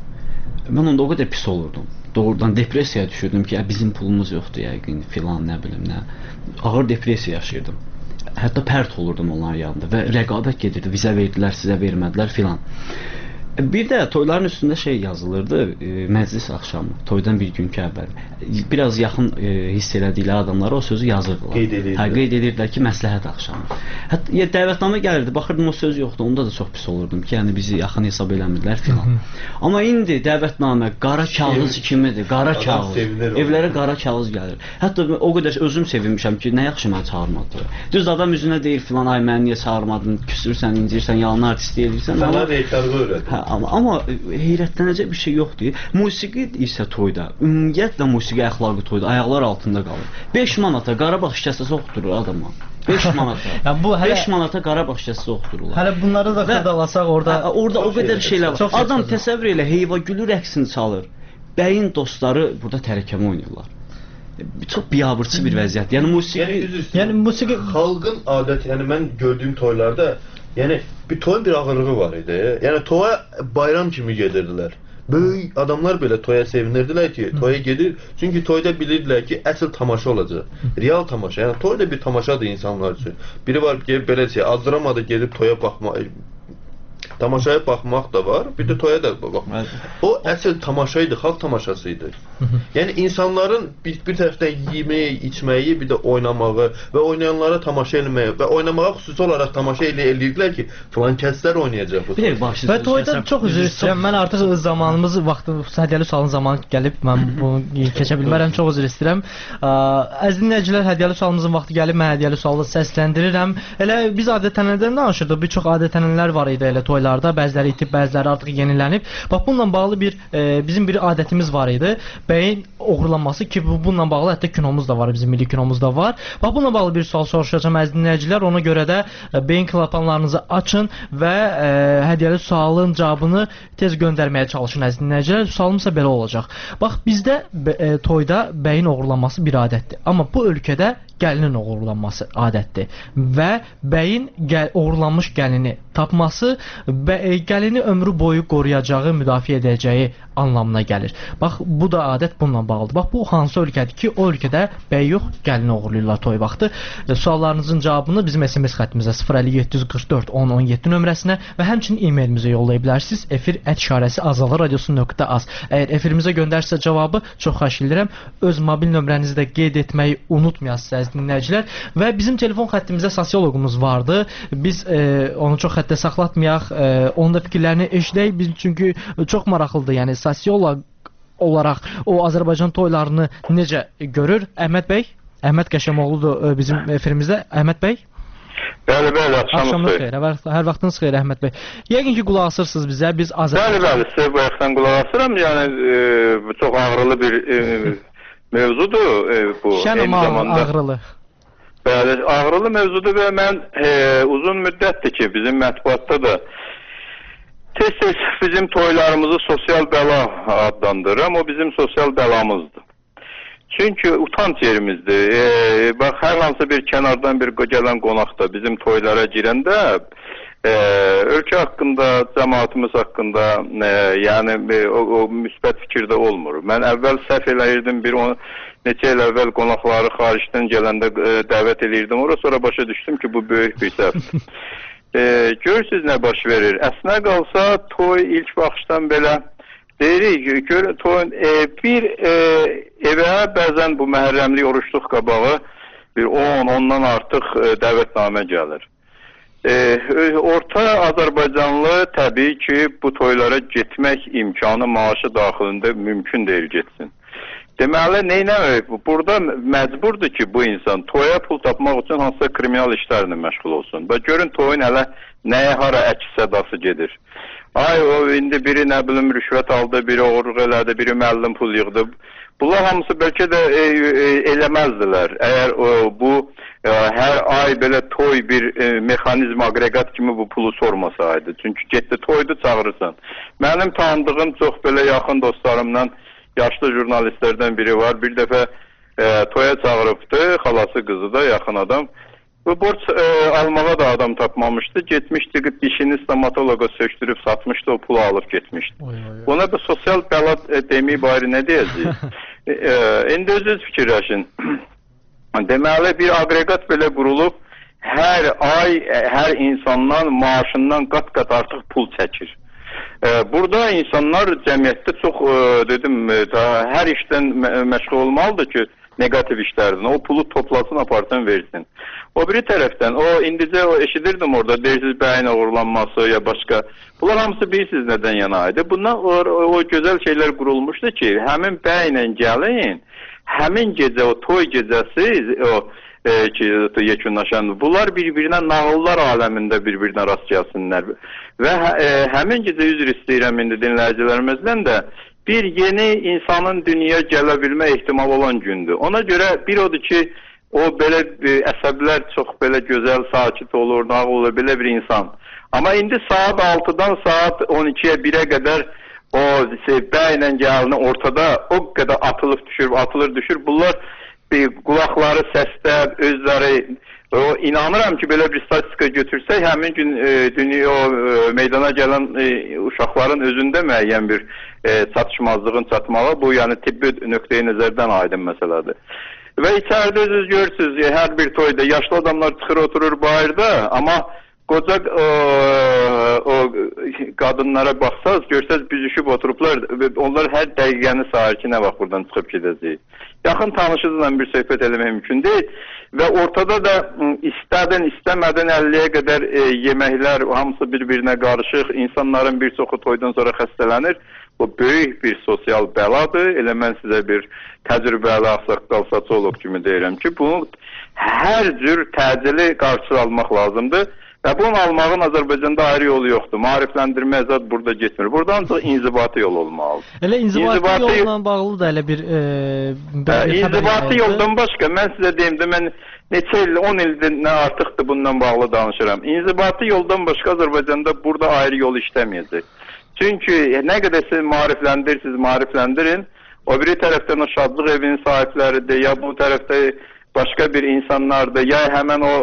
[SPEAKER 3] Mən onda o qədər pis olurdum. Doğrudan depressiyaya düşürdüm ki, bizim pulumuz yoxdur yəqin, filan, nə bilim, nə. Ağır depressiya yaşayırdım. Hətta pərt olurdum onların yanında və rəqabət gedirdi, vizə verdilər, sizə vermədilər, filan. Bir də toyların üstündə şey yazılırdı, məclis axşamı, toydan bir günkü əvvəl. Biraz yaxın hiss elədikləri adamlara o sözü yazırdılar. Qeyd edirdilər ki, məsləhət axşamı. Hətta dəvətnamə gəlirdi, baxırdım o söz yoxdur, onda da çox pis olurdum ki, yəni bizi yaxın hesab eləmirdilər filan. Amma indi dəvətnamə qara kağız kimidir, qara kağız. Evlərə qara kağız gəlir. Hətta o qədər özüm sevinmişəm ki, nə yaxşı məni çağırmadı. Düz adam üzünə deyir filan, ay məni niyə çağırmadın, küsürsən, incirsən, yalan artistlik edirsən.
[SPEAKER 2] Sənə reytarğı öyrədir.
[SPEAKER 3] Amma heyrətlənəcək bir şey yoxdur. Musiqi isə toyda, ümumiyyətlə musiqi əxlaqı toyda ayaqlar altında qalır. 5 manata Qarabağ şikəstəsi oxuturur adama. 5 manata.
[SPEAKER 1] Yəni bu hələ
[SPEAKER 3] 5 manata Qarabağ şikəstəsi oxutururlar.
[SPEAKER 1] Hələ bunları da xırdalasaq orada
[SPEAKER 3] orada o qədər şeylər var. Adam təsəvvür elə Heyvagülü rəqsini çalır. Bəyin dostları burada tərəkəmə oynayırlar. Çox biabırçı bir vəziyyət. Yəni musiqi
[SPEAKER 2] xalqın adəti, yəni mən gördüyüm toylarda yəni bir toyun bir ağırlığı var idi. Yəni toya bayram kimi gedirdilər. Böyük adamlar belə toya sevinirdilər ki, toya gedir. Çünki toyda bilirdilər ki, əsl tamaşa olacaq. Real tamaşa. Yəni toy da bir tamaşadır insanlar üçün. Biri var ki, belə şey, azdıramadı gedib toya baxmaq. Tamaşaya baxmaq da var, bir də toya da baxmaq. O əsl tamaşa idi, xalq tamaşası idi. Yəni insanların bir tərəfdən yeməyi, içməyi, bir də oynamağı və oynayanlara tamaşa etməyi və oynamağa xüsusi olaraq tamaşa eləyirdilər ki, filan kəslər oynayacaq bu.
[SPEAKER 1] Və toyda çox üzr istəyirəm. Mən artıq zamanımız, vaxtı, hədiyyəli sualın zamanı gəlib, mən bunu keçə bilmərəm, çox üzr istəyirəm. Əziz dinləyicilər, hədiyyəli sualımızın vaxtı gəlib, mən hədiyyəli sualı səsləndirirəm. Elə biz adət-ənənələrdən danışırdıq, bir çox adət-ənənələr var idi elə toylarda, bəziləri itib, bəziləri artıq yenilənib. Bax, bununla bağlı bizim bir adətimiz var idi. Bəyin oğurlanması ki, bununla bağlı hətta kinomuz da var, bizim milli kinomuz da var. Bax, bununla bağlı bir sual soruşacağım əziz dinləyicilər. Ona görə də beyin klapanlarınızı açın və hədiyyəli sualın cavabını tez göndərməyə çalışın əziz dinləyicilər. Sualım isə belə olacaq. Bax, bizdə toyda bəyin oğurlanması bir adətdir. Amma bu ölkədə gəlinin oğurlanması adətdir və bəyin oğurlanmış gəlini tapması gəlini ömrü boyu qoruyacağı, müdafiə edəcəyi anlamına gəlir. Bax, bu da adət bununla bağlıdır. Bax, bu hansı ölkədir ki, o ölkədə bəy yox, gəlini oğurlayırlar toy vaxtı. Suallarınızın cavabını bizim SMS xəttimizə 05744 1017 nömrəsinə və həmçinin e-mailimizə yollaya bilərsiniz. efir@şarəsi@radiosu.az. Əgər efirimizə göndərsə cavabı, çox xahiş edirəm, öz mobil nömrənizi də qeyd etməyi unutmayasınız dinləyicilər. Və bizim telefon xəttimizdə sosioloqumuz vardı. Biz onu çox xəttə saxlatmayaq, onun da fikirlərini eşidək, çünki çox maraqlıdır. Yəni sosioloq olaraq o Azərbaycan toylarını necə görür? Əhməd bəy, Əhməd Qəşəmoğludur bizim efirimizdə. Əhməd bəy.
[SPEAKER 4] Bəli, axşamınız
[SPEAKER 1] xeyir. Hər vaxtınız xeyir Əhməd bəy. Yəqin ki, qulaq asırsınız bizə. Biz Azərbaycan.
[SPEAKER 4] Bəli, sizə bu yaxdan qulaq asıram. Yəni çox ağrılı bir mövzudur bu.
[SPEAKER 1] Eyni zamanda ağrılı.
[SPEAKER 4] Bəli, ağrılı mövzudur və mən uzun müddətdir ki, bizim mətbuatda da tez-tez bizim toylarımızı sosial bəla adlandırıram. O bizim sosial bəlamızdır. Çünki utanç yerimizdir. Bax, hər hansı bir kənardan bir gələn qonaq da bizim toylara girəndə ölkə haqqında, cəmaatımız haqqında yəni o müsbət fikirdə olmur. Mən əvvəl səhv eləyirdim, neçə il əvvəl qonaqları xaricdən gələndə dəvət eləyirdim. Sonra başa düşdüm ki, bu böyük bir səhvdir. Görürsünüz nə baş verir. Əslinə qalsa toy ilk baxışdan belə deyirik, toyun bir evə bəzən bu məhərrəmlik oruçluq qabağı bir 10-ondan artıq dəvətnamə gəlir. Orta Azərbaycanlı təbii ki, bu toylara getmək imkanı maaşı daxilində mümkün deyil getsin. Deməli, neynəmək? Burada məcburdur ki, bu insan toya pul tapmaq üçün hansısa kriminal işlərlə məşğul olsun. Və görün, toyun hələ nəyə hara əks sədası gedir. Ay, o indi biri nə bilim rüşvət aldı, biri oğurluq elədi, biri müəllim pul yığdı. Bunlar hamısı bəlkə də eləməzdilər. Əgər bu hər ay belə toy bir mexanizm, aqreqat kimi bu pulu sormasaydı. Çünki getdi toydu çağırırsan. Mənim tanıdığım çox belə yaxın dostlarımdan yaşlı jurnalistlərdən biri var. Bir dəfə toya çağırıbdı, xalası qızı da yaxın adam. Bu borç almağa da adam tapmamışdı. Getmişdi, dişini stomatologa söktürüb satmışdı, o pulu alıb getmişdi. Buna da sosial bəla deməyib ayrı nə deyəcəyik? İndi özünüz fikirləşin. Deməli, bir aqreqat belə qurulub, hər ay hər insandan maaşından qat-qat artıq pul çəkir. Burada insanlar cəmiyyətdə çox, dedim, hər işdən məşğul olmalıdır ki, negativ işlərdən. O pulu toplasın, aparsın, versin. O biri tərəfdən, indicə eşidirdim orada, deyirsiniz bəyin uğurlanması ya başqa. Bunlar hamısı bilirsiniz nədən yana idi. Bundan o gözəl şeylər qurulmuşdu ki, həmin bəylə gəlin, həmin gecə, o toy gecəsi, yekunlaşan, bunlar bir-birinə nağıllar aləmində bir-birinə rast gəlsinlər. Və həmin gecə üzr istəyirəm indi dinləyicilərimizdən də, bir yeni insanın dünyaya gələ bilmə ehtimal olan gündür. Ona görə bir odur ki, o belə əsəblər çox belə gözəl, sakit olur, nağıl olur, belə bir insan. Amma indi saat 6-dan saat 12-yə 1-ə qədər o bəylə gəlini ortada o qədər atılır düşür. Bunlar qulaqları səsdə, özləri, inanıram ki, belə bir statistika götürsək, həmin gün meydana gələn uşaqların özündə müəyyən bir çatışmazlığın çatmağı, bu yəni tibbi nöqteyi nəzərdən aydın məsələdir. Və içəridə özünüz görürsünüz, hər bir toyda yaşlı adamlar çıxır, oturur bayırda, amma qoca qadınlara baxsaz, görsəz büzüşüb oturublar, onlar hər dəqiqəni sayır ki, nə vaxt buradan çıxıb gedəcək. Yaxın tanışınızla bir söhbət eləmək mümkün deyil və ortada da istədin, istəmədin 50-yə qədər yeməklər, hamısı bir-birinə qarışıq, insanların bir çoxu toydan sonra xəstələnir. Bu böyük bir sosial bəladır. Elə mən sizə bir təcrübəli ağsaqqal sosioloq kimi deyirəm ki, bunu hər cür təcili qarşısı almaq lazımdır. Və bunu almağın Azərbaycanda ayrı yolu yoxdur. Maarifləndirmə zat burada getmir. Burada ancaq inzibati yol olmalıdır.
[SPEAKER 1] Elə inzibati yolla bağlı da elə bir
[SPEAKER 4] inzibati yoldan başqa, mən sizə deyim də, mən neçə il, 10 ildir artıqdır bundan bağlı danışıram. İnzibati yoldan başqa Azərbaycanda burada ayrı yol işləməyəcək. Çünki nə qədər siz maarifləndirin, o biri tərəfdən o şadlıq evinin sahibləridir, ya bu tərəfdə başqa bir insanlardır, ya həmən o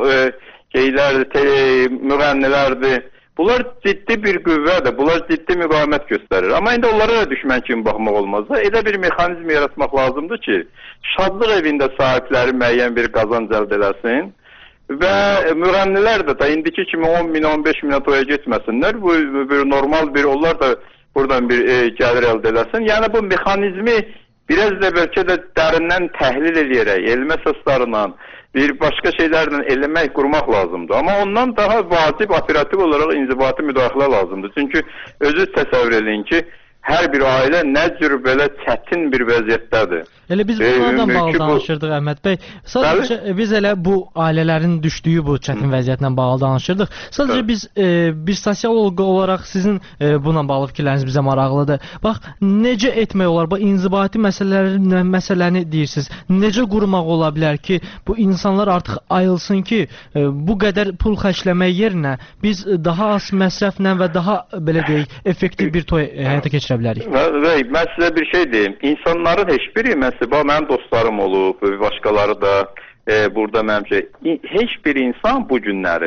[SPEAKER 4] müğənnilərdir. Bunlar ciddi bir qüvvədir, bunlar ciddi müqavimət göstərir. Amma indi onlara da düşmən kimi baxmaq olmaz da. Elə bir mexanizm yaratmaq lazımdır ki, şadlıq evində sahibləri müəyyən bir qazanc əldə eləsin və müğənnilər də indiki kimi 10 min, 15 minə toya getməsinlər. Bu bir normal bir, onlar da buradan bir gəlir əldə eləsin. Yəni bu mexanizmi biraz da bəlkə də dərindən təhlil edərək, elmi əsaslarla, bir başqa şeylərlə eləmək, qurmaq lazımdır. Amma ondan daha vacib, operativ olaraq inzibati müdaxilə lazımdır. Çünki özü təsəvvür edin ki, hər bir ailə nə cür belə çətin bir vəziyyətdədir.
[SPEAKER 1] Elə biz bunlardan bağlı danışırdıq, Əhməd bəy. Sadəcə biz elə bu ailələrin düşdüyü bu çətin vəziyyətlə bağlı danışırdıq. Sadəcə biz bir sosioloq olaraq sizin buna bağlı fikirləriniz bizə maraqlıdır. Bax, necə etmək olar? Bu inzibati məsələni deyirsiniz. Necə qurmaq ola bilər ki, bu insanlar artıq ayılsın ki, bu qədər pul xərcləmək yerinə biz daha az məsrəflə və daha belə deyək, effektiv bir toy həyata keçirə bilərik.
[SPEAKER 4] Mən sizə bir şey deyim. İnsanların heç biri, mənim dostlarım olub, başqaları da burada məncə, heç bir insan bu günləri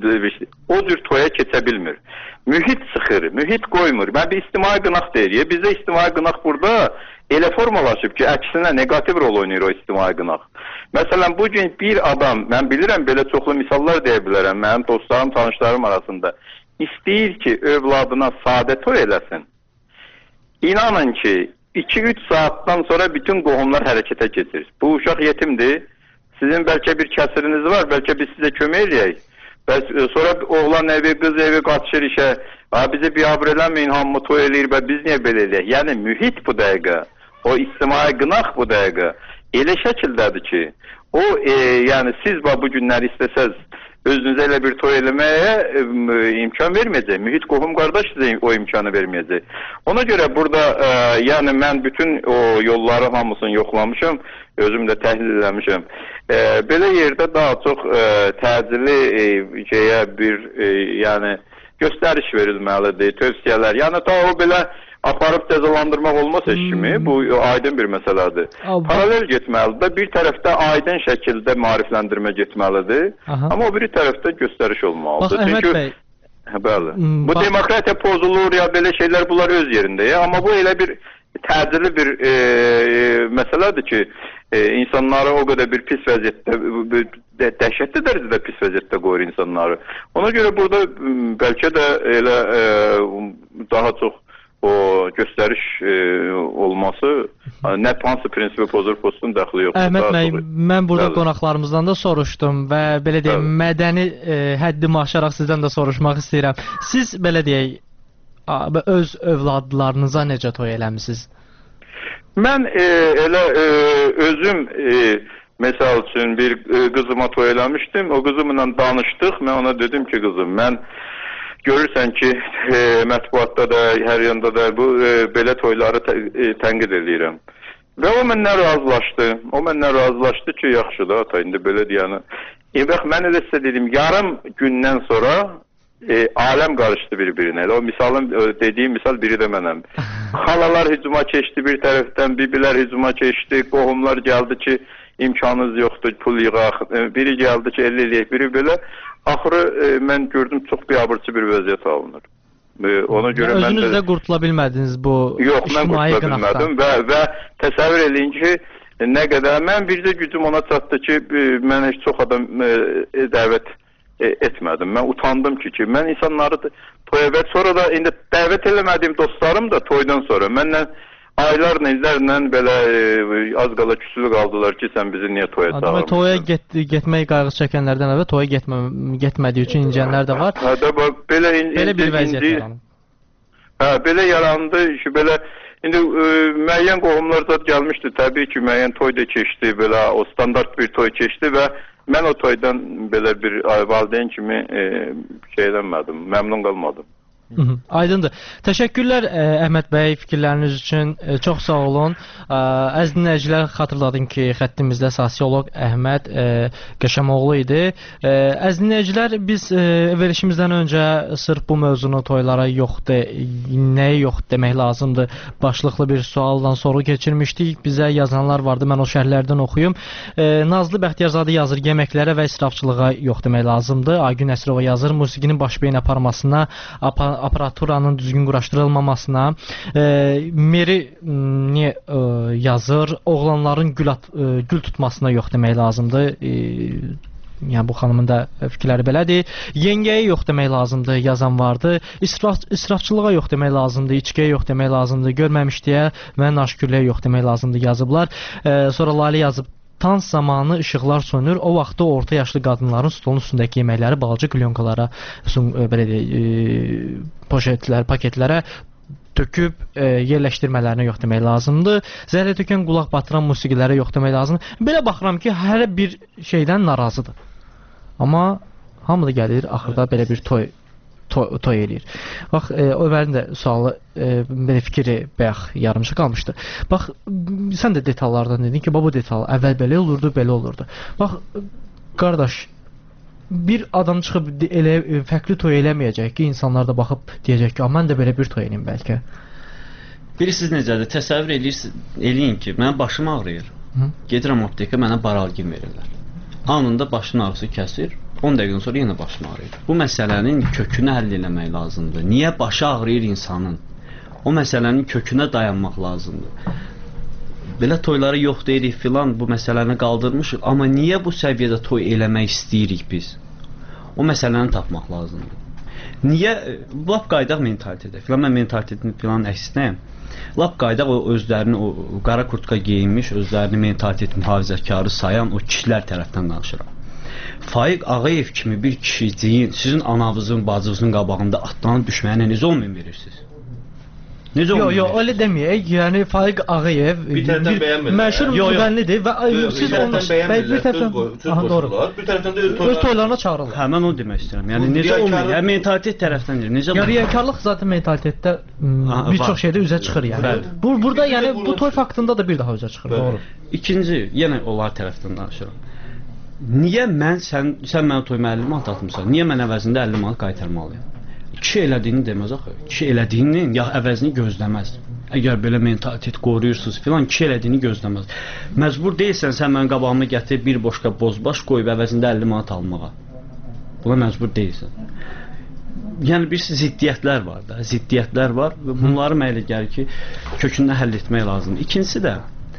[SPEAKER 4] o cür toya keçə bilmir. Mühit sıxır, mühit qoymur. Mən bir ictimai qınaq deyirik. Bizdə ictimai qınaq burada elə formalaşıb ki, əksinə negativ rol oynayır o ictimai qınaq. Məsələn, bugün bir adam, mən bilirəm, belə çoxlu misallar deyə bilərəm, mənim dostlarım, tanışlarım arasında istəyir ki, övladına sadə toy eləsin. İnanın ki, 2-3 saatdan sonra bütün qohumlar hərəkətə keçir. Bu uşaq yetimdir. Sizin bəlkə bir kəsiriniz var, bəlkə biz sizə kömək edək. Sonra oğlan evi, qız evi qaçışır işə. Bizi biabr eləməyin, hamı toy eləyir və biz niyə belə eləyək? Yəni mühit bu dəqiqə, o ictimai qınaq bu dəqiqə elə şəkildədir ki, o yəni siz bu günləri istəsəz özünüzə elə bir toy eləməyə imkan verməyəcək. Mühit qohum qardaş sizə o imkanı verməyəcək. Ona görə burada yəni mən bütün o yolları hamısını yoxlamışam, özüm də təhlil eləmişəm. Belə yerdə daha çox təcili bir yəni göstəriş verilməlidir, tövsiyələr. Yəni ta o belə aparıb cəzalandırmaq olmaz heç kimi. Bu aydın bir məsələdir. Paralel getməlidir. Bir tərəfdə aydın şəkildə maarifləndirmə getməlidir. Amma o biri tərəfdə göstəriş olmalıdır.
[SPEAKER 1] Bax, Əhməd bəy.
[SPEAKER 4] Bəli. Bu demokratiya pozulur ya belə şeylər bunlar öz yerində. Amma bu elə bir təcili bir məsələdir ki, insanları o qədər bir pis vəziyyətdə, dəhşətli dərəcədə pis vəziyyətdə qoyur insanları. Ona görə burada bəlkə də elə daha çox o göstəriş olması nə hansı prinsipi pozur, pozsun dəxli yoxdur.
[SPEAKER 1] Əhməd bəy, mən burada qonaqlarımızdan da soruşdum və belə deyək, mədəni həddimi aşaraq sizdən də soruşmaq istəyirəm. Siz belə deyək, öz övladlarınıza necə toy eləmisiniz?
[SPEAKER 4] Mən elə özüm məsəl üçün bir qızıma toy eləmişdim. O qızımla danışdıq. Mən ona dedim ki, qızım, mən görürsən ki, mətbuatda da, hər yanda da bu belə toyları tənqid edirəm. Və o məndən razılaşdı ki, yaxşı da ata, indi belə deyəni. Bax, mən elə sizə dedim, yarım gündən sonra aləm qarışdı bir-birinə. O misalın, dediyim misal biri də mənəm. Xalalar hücuma keçdi bir tərəfdən, bibilər hücuma keçdi, qohumlar gəldi ki, imkanınız yoxdur, pul yığaq. Biri gəldi ki, 50 eləyək, biri belə. Axırı mən gördüm, çox biabırçı bir vəziyyət alınır. Ona görə mən
[SPEAKER 1] özünüz də qurtula bilmədiniz bu
[SPEAKER 4] ictimai qınaqdan. Və təsəvvür eləyin ki, nə qədər, mən bircə gücüm ona çatdı ki, mən heç çox adam dəvət etmədim. Mən utandım ki, mən insanları toya və sonra da indi dəvət eləmədiyim dostlarım da toydan sonra məndən aylarla, illərlə belə az qala küsülü qaldılar ki, sən bizi niyə toya çağırmışsın?
[SPEAKER 1] Toya getmək qayğısı çəkənlərdən əvvəl toya getmədiyi üçün incənlər də var.
[SPEAKER 4] Belə
[SPEAKER 1] bir vəziyyət yaranıb.
[SPEAKER 4] Belə yarandı ki, belə indi müəyyən qohumlar zat gəlmişdi, təbii ki, müəyyən toy da keçdi, belə o standart bir toy keçdi və mən o toydan belə bir valideyn kimi şeylənmədim, məmnun qalmadım.
[SPEAKER 1] Aydındır. Təşəkkürlər Əhməd bəy fikirləriniz üçün. Çox sağ olun. Əziz dinləyicilər, xatırladım ki, xəttimizdə sosioloq Əhməd Qəşəmoğlu idi. Əziz dinləyicilər, biz verilişimizdən öncə sırf bu mövzunu toylara yoxdur, nəyə yox demək lazımdır başlıqlı bir sualdan soru keçirmişdik. Bizə yazanlar vardı, mən o şərhlərdən oxuyum. Nazlı Bəxtiyarzade yazır, yeməklərə və israfçılığa yox demək lazımdır. Aygün Əsrova yazır, musiqinin baş beyin aparmasına, aparaturanın düzgün quraşdırılmamasına, Meri yazır, oğlanların gül tutmasına yox demək lazımdır. Yəni bu xanımın da fikirləri belədir. Yengəyə yox demək lazımdır, yazan vardı. İsrafçılığa yox demək lazımdır, içkiyə yox demək lazımdır, görməmişliyə və naşükürlüyə yox demək lazımdır yazıblar. Sonra Lalə yazıb, tans zamanı işıqlar sönür. O vaxtda orta yaşlı qadınların stolun üstündəki yeməkləri balaca klyonkalara, belə deyək, poşetlər, paketlərə töküb yerləşdirmələrinə yox demək lazımdır. Zəhlə tökən qulaq batıran musiqilərə yox demək lazımdır. Belə baxıram ki, hər bir şeydən narazıdır. Amma hamı da gəlir, axırda belə bir toy eləyir. Bax, Ömərin də sualı, belə fikri bayaq yarımçı qalmışdı. Bax, sən də detallardan dedin ki, bu detal əvvəl belə olurdu, belə olurdu. Bax, qardaş, bir adam çıxıb elə fərqli toy eləməyəcək ki, insanlar da baxıb deyəcək ki, mən də belə bir toy eləyim bəlkə.
[SPEAKER 3] Bilirsiniz necədir? Təsəvvür eləyin ki, mənim başım ağrıyır. Gedirəm aptekə, mənə baralgin verirlər. Anında başın ağrısı kəsir, 10 dəqiqədən sonra yenə başım ağrıyır. Bu məsələnin kökünü həll eləmək lazımdır. Niyə başı ağrıyır insanın? O məsələnin kökünə dayanmaq lazımdır. Belə toyları yox deyirik filan, bu məsələni qaldırmışıq. Amma niyə bu səviyyədə toy eləmək istəyirik biz? O məsələni tapmaq lazımdır. Niyə? Lap qaydaq mentalitetə. Filan mən mentalitetini filan əksinəyəm. Lap qaydaq o özlərini, o qara kurtka geyinmiş, özlərini mentalitet mühafizəkarı sayan o kişilər tərəfdən danışıram. Faiq Ağayev kimi bir kişiciyin sizin anavızın, bacınızın qabağında atlanıb düşməyinə necə olmayın verirsiniz?
[SPEAKER 1] Yox, elə deməyək. Yəni Faiq Ağayev
[SPEAKER 2] bir
[SPEAKER 1] məşhur müğənnidir və siz onu
[SPEAKER 2] bir tərəfdən də
[SPEAKER 1] öz toylarına çağırırlar.
[SPEAKER 3] Hə, mən onu demək istəyirəm. Yəni necə olmayın? Yəni mentalitet tərəfdəndir. Necə?
[SPEAKER 1] Yəni riyakarlıq zaten mentalitetdə bir çox şeydə üzə çıxır yəni. Burada yəni bu toy faktında da bir daha üzə çıxır, doğru.
[SPEAKER 3] İkinci, yenə onlar tərəfdən danışıram. Niyə sən mənə toy 50 manat atmısan? Niyə mən əvəzində 50 manat qaytarmalıyam? kişi elədiyini deməz axı. Kişi elədiyinin ya əvəzini gözləməz. Əgər belə mentalitet qoruyursunuz filan, kişi elədiyini gözləməz. Məcbur deyilsən sən mənim qabağıma gətir bir boşqa bozbaş qoyub əvəzində 50 manat almağa. Buna məcbur deyilsən. Yəni bir ziddiyyətlər var da, ziddiyyətlər var və bunları mənə elə gəlir ki, kökündən həll etmək lazımdır. İkincisi də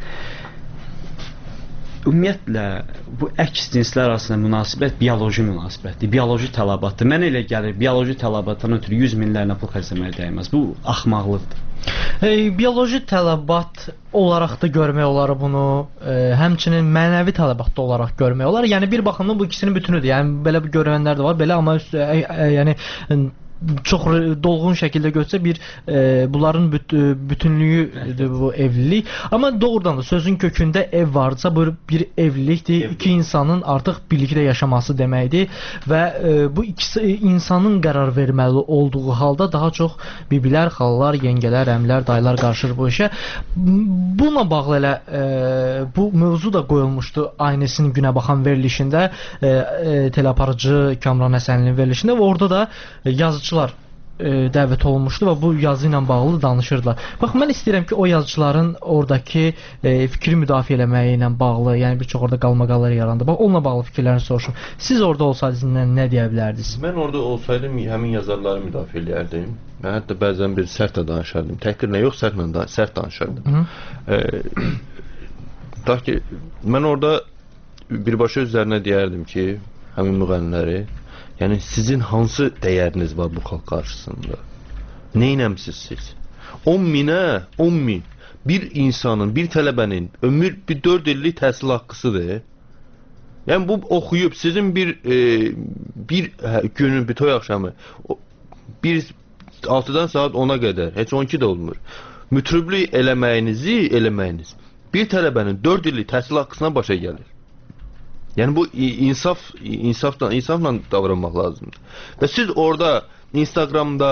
[SPEAKER 3] ümumiyyətlə bu əks cinslər arasında münasibət bioloji münasibətdir, bioloji tələbatdır. Mənə elə gəlir, bioloji tələbatdan ötürü 100 minlərlə pul xərcləməyə dəyməz. Bu axmaqlıqdır.
[SPEAKER 1] Bioloji tələbat olaraq da görmək olar bunu, həmçinin mənəvi tələbat da olaraq görmək olar. Yəni bir baxımdan bu ikisinin bütünüdür. Yəni belə bir görənlər də var, belə amma yəni çox dolğun şəkildə götürsə bir bunların bütünlüyüdür bu evlilik. Amma doğrudan da sözün kökündə ev varsa bu bir evlilikdir. İki insanın artıq birlikdə yaşaması deməkdir və bu ikisi insanın qərar verməli olduğu halda daha çox bibilər, xalalar, yengələr, əmlər, dayılar qarışır bu işə. Bununla bağlı elə bu mövzu da qoyulmuşdu Aynesinin Günə Baxan verilişində, teleaparıcı Kamran Həsənlinin verilişində və orada da yazıcılar dəvət olunmuşdu və bu yazı ilə bağlı danışırdılar. Bax, mən istəyirəm ki, o yazıcıların oradakı fikri müdafiə eləməyi ilə bağlı, yəni bir çox orada qalmaqallar yarandı. Bax, onunla bağlı fikirlərini soruşum. Siz orada olsaydınız nə deyə bilərdiniz?
[SPEAKER 2] Mən orada olsaydım həmin yazarları müdafiə eləyərdim. Mən hətta bəzən bir sərt də danışardım. Təhqirlə yox, sərt danışardım. Ta ki, mən orada birbaşa özlərinə deyərdim ki, həmin müğənniləri, yəni sizin hansı dəyəriniz var bu xalq qarşısında? Neynəmsiz siz? 10 min bir insanın, bir tələbənin ömür bir 4 illik təhsil haqqısıdır. Yəni bu oxuyub sizin bir günün bir toy axşamı 6-dan saat 10-a qədər, heç 12 də olmur. Mütrüblük eləməyiniz bir tələbənin 4 illik təhsil haqqısına başa gəlir. Yəni bu insafla davranmaq lazımdır. Və siz orada Instagramda,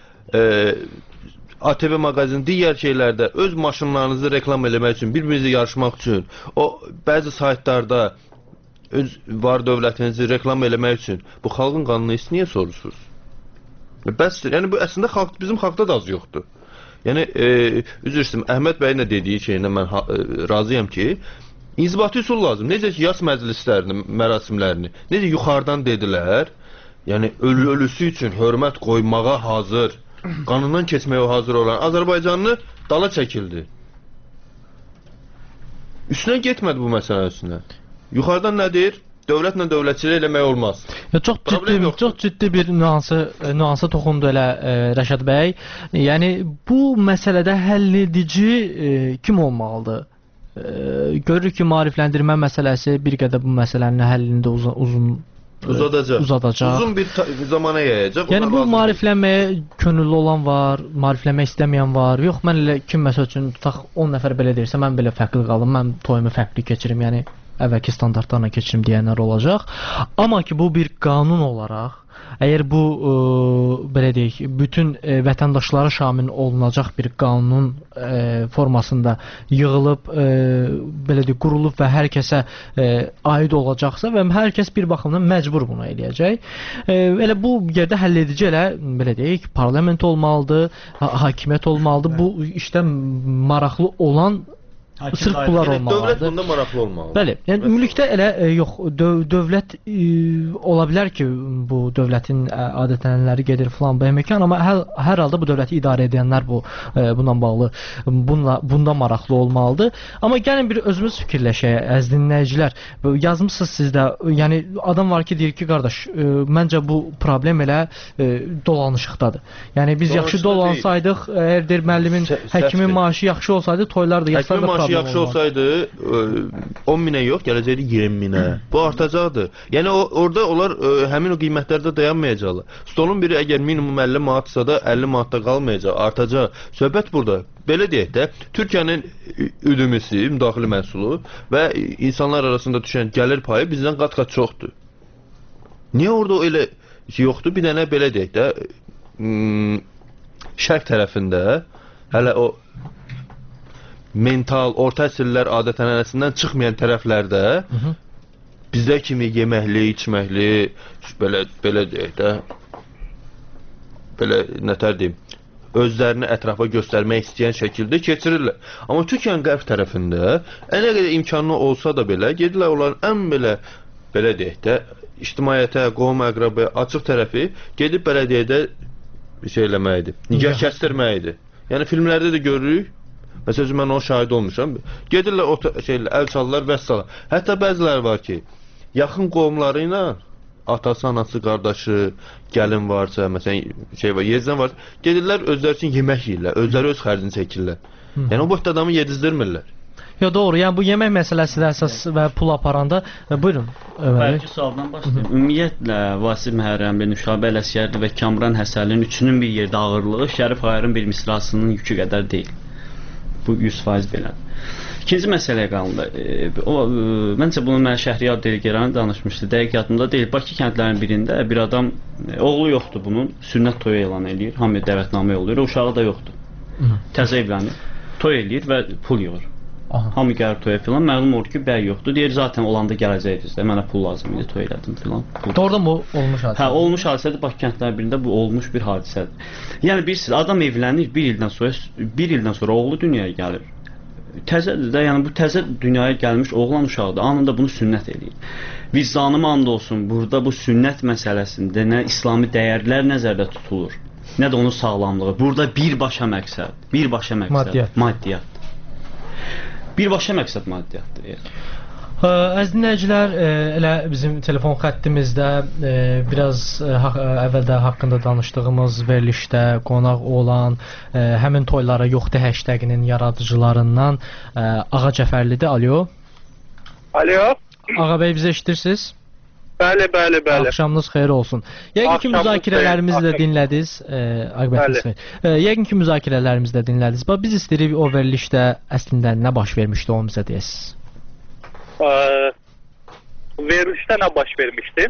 [SPEAKER 2] ATV mağazin, digər şeylərdə öz maşınlarınızı reklam eləmək üçün, bir-birinizi yarışmaq üçün, o bəzi saytlarda öz var dövlətinizi reklam eləmək üçün bu xalqın qanunu niyə soruşursunuz? Bəsdir. Yəni bu əslində bizim xalqda da az yoxdur. Yəni üzr istəyirəm, Əhməd bəyin də dediyi şeylə mən razıyam ki, İnzibati üsul lazım. Necə ki, yas məclislərini, mərasimlərini, necə yuxarıdan dedilər, yəni ölüsü üçün hörmət qoymağa hazır, qanından keçməyə hazır olan Azərbaycanlı dala çəkildi. Üstünə getmədi bu məsələ üstünə. Yuxarıdan nə deyir? Dövlətlə dövlətçilik eləmək olmaz.
[SPEAKER 1] Çox ciddi bir nüansa toxundu elə Rəşad bəy. Yəni bu məsələdə həlledici kim olmalıdır? Görürük ki, maarifləndirmə məsələsi bir qədər bu məsələnin həllində uzadacaq.
[SPEAKER 2] Uzun bir zamana yayacaq.
[SPEAKER 1] Yəni bu maariflənməyə könüllü olan var, maariflənmək istəməyən var. Yox, mən elə kim məsəl üçün tutaq 10 nəfər belə deyirsə, mən belə fərqli qalım, mən toyumu fərqli keçirim, yəni əvvəlki standartlarla keçirim deyənlər olacaq. Amma ki, bu bir qanun olaraq, əgər bu belə deyək, bütün vətəndaşlara şamil olunacaq bir qanun formasında yığılıb, belə deyək, qurulub və hər kəsə aid olacaqsa və hər kəs bir baxımdan məcbur bunu eləyəcək. Elə bu yerdə həlledici elə, belə deyək, parlament olmalıdır, hakimiyyət olmalıdır. Bu işdə maraqlı olan sırf bunlar olmalıdır.
[SPEAKER 2] Dövlət bunda maraqlı olmalıdır.
[SPEAKER 1] Bəli, yəni ümumilikdə elə yox, dövlət ola bilər ki, bu dövlətin adət-ənənələri gedir filan bu məkan, amma hər halda bu dövləti idarə edənlər bununla bağlı, bunda maraqlı olmalıdır. Amma gəlin bir özümüz fikirləşək, əziz dinləyicilər. Yazmısınız siz də, yəni adam var ki, deyir ki, qardaş, məncə bu problem elə dolanışıqdadır. Yəni biz yaxşı dolansaydıq, əgər deyir müəllimin, həkimin maaşı yaxşı olsaydı, toylar da yaxşı
[SPEAKER 2] yaxşı olsaydı 10 minə yox, gələcəkdi 20 minə. Bu artacaqdır. Yəni orada onlar həmin o qiymətlərdə dayanmayacaqlar. Stolun biri əgər minimum 50 manatsa da 50 manatda qalmayacaq, artacaq. Söhbət burada. Belə deyək də, Türkiyənin üdümüsü, müdaxili məhsulu və insanlar arasında düşən gəlir payı bizdən qat-qat çoxdur. Niyə orada elə yoxdur? Bir dənə belə deyək də, şərq tərəfində hələ o mental, orta əsrlər adət-ənənəsindən çıxmayan tərəflərdə bizdə kimi yeməkli, içməkli, belə deyək də, belə nətər deyim, özlərini ətrafa göstərmək istəyən şəkildə keçirirlər. Amma Türkiyənin qərb tərəfində nə qədər imkanı olsa da belə, gedirlər onların ən belə deyək də, ictimaiyyətə, qohum əqrabaya açıq tərəfi gedib bələdiyyədə şey eləməkdir, nigah kəsdirməkdir. Yəni filmlərdə də görürük. Məsələn, mən o şahid olmuşam. Gedirlər əl çalırlar və s. Hətta bəziləri var ki, yaxın qohumları ilə atası, anası, qardaşı, gəlin varsa, məsələn, yezdən varsa, gedirlər özləri üçün yemək yeyirlər, özləri öz xərcini çəkirlər. Yəni, o boyda adamı yedizdirmirlər.
[SPEAKER 1] Yo, doğru, yəni bu yemək məsələsi də əsas və pul aparanda, buyurun.
[SPEAKER 3] Bəlkə sualdan başlayayım. Ümumiyyətlə, Vasif Məhərrəmli, Nüşabə Ələsgərli və Kamran Həsənlinin üçünün bir yerdə ağırlığı Şərif Ayarın bir misrasının yükü qədər deyil. Bu 100% belədir. İkinci məsələyə qalında, məncə bunu mən Şəhriyar Delgeranı danışmışdı, dəqiq yadımda deyil. Bakı kəndlərinin birində bir adam, oğlu yoxdur bunun, sünnət toyu elan edir, hamıya dəvətnamə yollayır, uşağı da yoxdur. Təzə evlənir, toy eləyir və pul yığır. Hamı gəlir toya filan, məlum olur ki, bəy yoxdur, deyir, zaten olanda gələcəkdir, mənə pul lazım idi, toy elədim filan.
[SPEAKER 1] Doğrudan bu olmuş hadisə? Hə,
[SPEAKER 3] olmuş hadisədir, Bakı kəndlərinin birində bu olmuş bir hadisədir. Yəni, bilirsiniz, adam evlənir, bir ildən sonra oğlu dünyaya gəlir. Təzədir də, yəni bu təzə dünyaya gəlmiş oğlan uşaqdır, anında bunu sünnət eləyir. Vicdanıma and olsun, burada bu sünnət məsələsində nə İslami dəyərlər nəzərdə tutulur, nə də onun sağlamlığı. Burada birbaşa məqsəd, maddiyyat. Birbaşa məqsəd maddiyyatdır.
[SPEAKER 1] Əziz dinləyicilər, elə bizim telefon xəttimizdə biraz əvvəldə haqqında danışdığımız verilişdə qonaq olan həmin toylara yoxdur hashtaginin yaradıcılarından Ağa Cəfərlidir. Alo.
[SPEAKER 5] Alo.
[SPEAKER 1] Ağa bəy, bizi eşidirsiniz?
[SPEAKER 5] Bəli.
[SPEAKER 1] Axşamınız xeyir olsun. Yəqin ki, müzakirələrimizi də dinlədiniz. Yəqin ki, müzakirələrimizi də dinlədiniz. Biz istəyirik o verilişdə əslində nə baş vermişdi, onu bizə deyəsiniz.
[SPEAKER 5] Verilişdə nə baş vermişdi?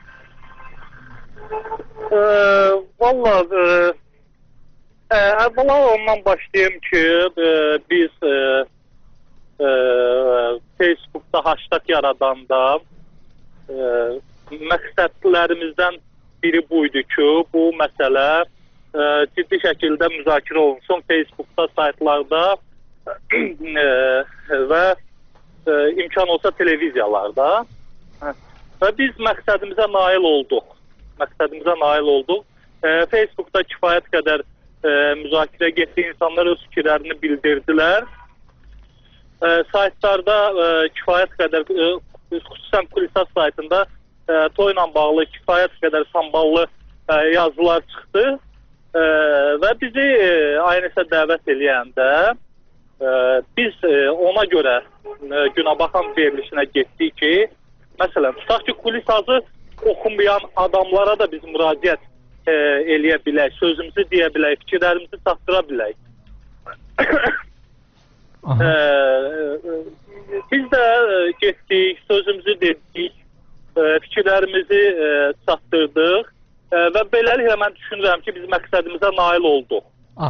[SPEAKER 5] Vallahi əvvəla ondan başlayayım ki, biz Facebookda hashtag yaradanda məqsədlərimizdən biri buydu ki, bu məsələ ciddi şəkildə müzakirə olunsun Facebookda, saytlarda və imkan olsa televiziyalarda. Və biz məqsədimizə nail olduq. Facebookda kifayət qədər müzakirə getdi, insanlar öz fikirlərini bildirdilər. Saytlarda kifayət qədər, xüsusən Kulisas saytında toyla bağlı kifayət qədər samballı yazılar çıxdı və bizi ANS-ə dəvət eləyəndə biz ona görə Günəbaxan verilişinə getdik ki, məsələn, tutaq ki, Kulisazı oxunmayan adamlara da biz müraciət eləyə bilək, sözümüzü deyə bilək, fikirlərimizi çatdıra bilək. Biz də getdik, sözümüzü dedik, fikirlərimizi çatdırdıq və beləliklə mən düşünürəm ki, biz məqsədimizə nail olduq.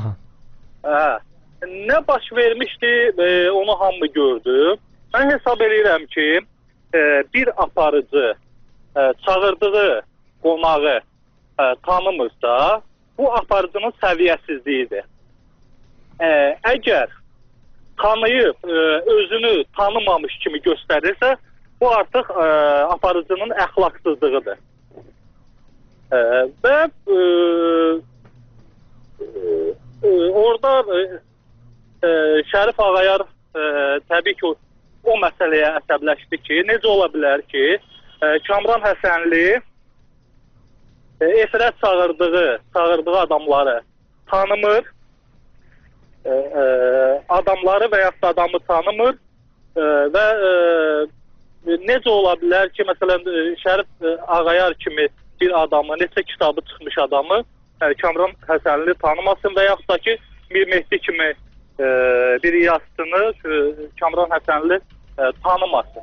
[SPEAKER 5] Nə baş vermişdi, onu hamı gördü. Mən hesab edirəm ki, bir aparıcı çağırdığı qonağı tanımırsa, bu aparıcının səviyyəsizliyidir. Əgər tanıyıb, özünü tanımamış kimi göstərirsə, bu artıq aparıcının əxlaqsızlığıdır. Və orada Şərif Ağayar təbii ki, o məsələyə əsəbləşdi ki, necə ola bilər ki, Kamran Həsənli efirə çağırdığı adamları tanımır, adamları və yaxud da adamı tanımır və necə ola bilər ki, məsələn, Şərif Ağayar kimi bir adamı, neçə kitabı çıxmış adamı Kamran Həsənli tanımasın və yaxud da ki, Mir Mehdi kimi bir yazısını Kamran Həsənli tanımasın.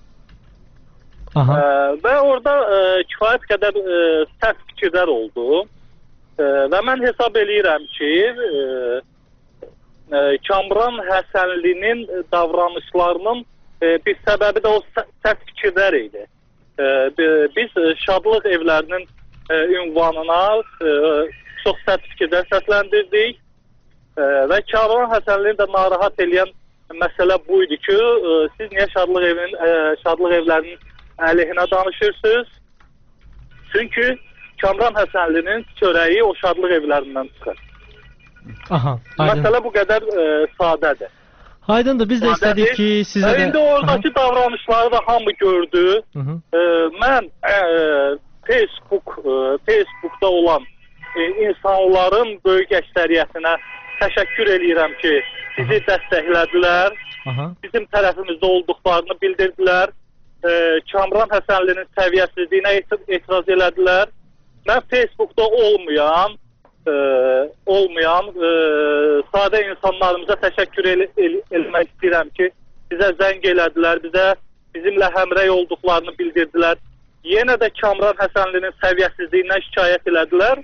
[SPEAKER 5] Və orada kifayət qədər sərt fikirlər oldu və mən hesab eləyirəm ki, Kamran Həsənlinin davranışlarının bir səbəbi də o sərt fikirlər idi. Biz Şadlıq evlərinin ünvanına çox sərt fikirlər səsləndirdik və Kamran Həsənlini də narahat edən məsələ bu idi ki, siz niyə şadlıq evlərinin əleyhinə danışırsınız? Çünki Kamran Həsənlinin çörəyi o şadlıq evlərindən çıxır.
[SPEAKER 1] Aha, aydın.
[SPEAKER 5] Məsələ bu qədər sadədir.
[SPEAKER 1] Aydındır, biz də istədik ki, sizə də...
[SPEAKER 5] İndi oradakı davranışları da hamı gördü. Mən Facebookda olan insanların böyük əksəriyyətinə təşəkkür edirəm ki, bizi dəstəklədilər, bizim tərəfimizdə olduqlarını bildirdilər, Kamran Həsənlinin səviyyəsizliyinə etiraz elədilər. Mən Facebookda olmayan sadə insanlarımıza təşəkkür eləmək istəyirəm ki, bizə zəng elədilər, bizimlə həmrəy olduqlarını bildirdilər. Yenə də Kamran Həsənlinin səviyyəsizliyindən şikayət elədilər.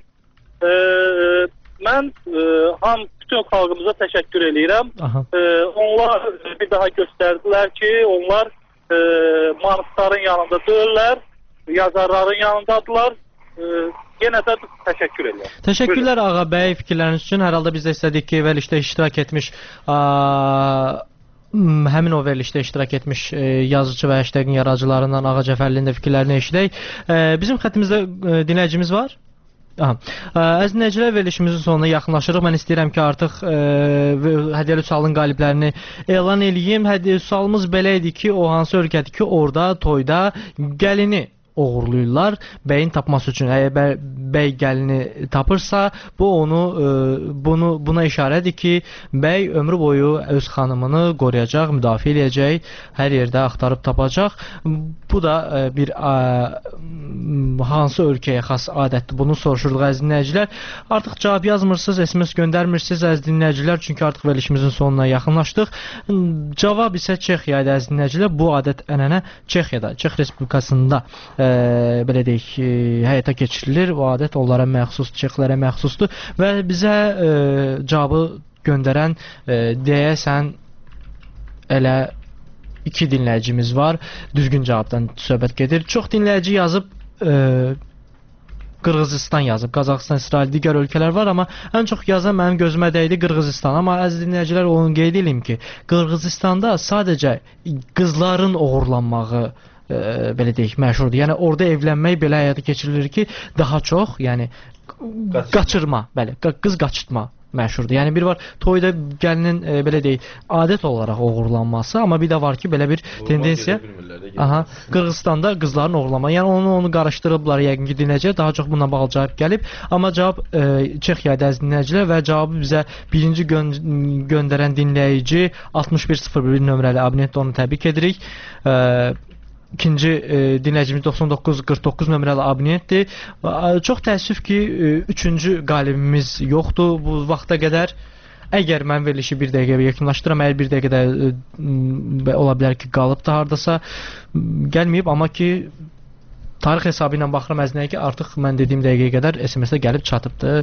[SPEAKER 5] Mən bütün xalqımıza təşəkkür eləyirəm. Onlar bir daha göstərdilər ki, onlar manifestların yanında deyirlər, yazarların yanındadılar. Yenə də təşəkkür edirəm.
[SPEAKER 1] Təşəkkürlər Ağa bəy fikirləriniz üçün. Hər halda biz də istədik ki, verilişdə iştirak etmiş həmin o verilişdə iştirak etmiş yazıcı və hashtagin yaradıcılarından Ağa Cəfərlinin də fikirlərini eşidək. Bizim xəttimizdə dinləyicimiz var. Əziz dinləyicilər, verilişimizin sonuna yaxınlaşırıq. Mən istəyirəm ki, artıq hədiyyəli sualın qaliblərini elan eləyim. Hədiyyəli sualımız belə idi ki, o hansı ölkədir ki, orada toyda gəlini uğurluyurlar bəyin tapması üçün. Əgər bəy gəlini tapırsa, bu buna işarədir ki, bəy ömrü boyu öz xanımını qoruyacaq, müdafiə edəcək, hər yerdə axtarıb tapacaq. Bu da bir hansı ölkəyə xas adətdir, bunu soruşuruq əziz dinləyicilər. Artıq cavab yazmırsınız, SMS göndərmirsiniz əziz dinləyicilər, çünki artıq verilişimizin sonuna yaxınlaşdıq. Cavab isə Çexiyada əziz dinləyicilər. Bu adət ənənə Çexiyada, Çex Respublikasında belə deyək, həyata keçirilir. O adət onlara məxsusdur, çexlərə məxsusdur və bizə cavabı göndərən deyəsən elə 2 dinləyicimiz var. Düzgün cavabdan söhbət gedir. Çox dinləyici yazıb Qırğızistan yazıb, Qazaxıstan, İsrail, digər ölkələr var, amma ən çox yazan mənim gözümə dəydi Qırğızistan. Amma əziz dinləyicilər, onu qeyd edeyim ki, Qırğızistanda sadəcə qızların uğurlanmağı belə deyək, məşhurdur. Yəni orada evlənmək belə həyata keçirilir ki, daha çox, yəni qaçırma, bəli, qız qaçırtma məşhurdur. Yəni bir var toyda gəlinin belə deyək, adət olaraq uğurlanması, amma bir də var ki, belə bir tendensiya. Qırğızistanda qızların uğurlanması. Yəni onu qarışdırıblar, yəqin ki, dinləyicilər daha çox bununla bağlı cavab gəlib. Amma cavab Çexiyada əziz dinləyicilər və cavabı bizə birinci göndərən dinləyici 6101 nömrəli abonentdir, onu təbrik edirik. İkinci dinləyicimiz 9949 nömrəli abonentdir. Çox təəssüf ki, 3-cü qalibimiz yoxdur bu vaxta qədər. Əgər mən verilişi 1 dəqiqəyə yekunlaşdıram, əgər 1 dəqiqədə ola bilər ki, qalıb da hardasa gəlməyib, amma ki, tarix hesabı ilə baxıram əzinəyə ki, artıq mən dediyim dəqiqəyə qədər SMS-də gəlib çatıbdır.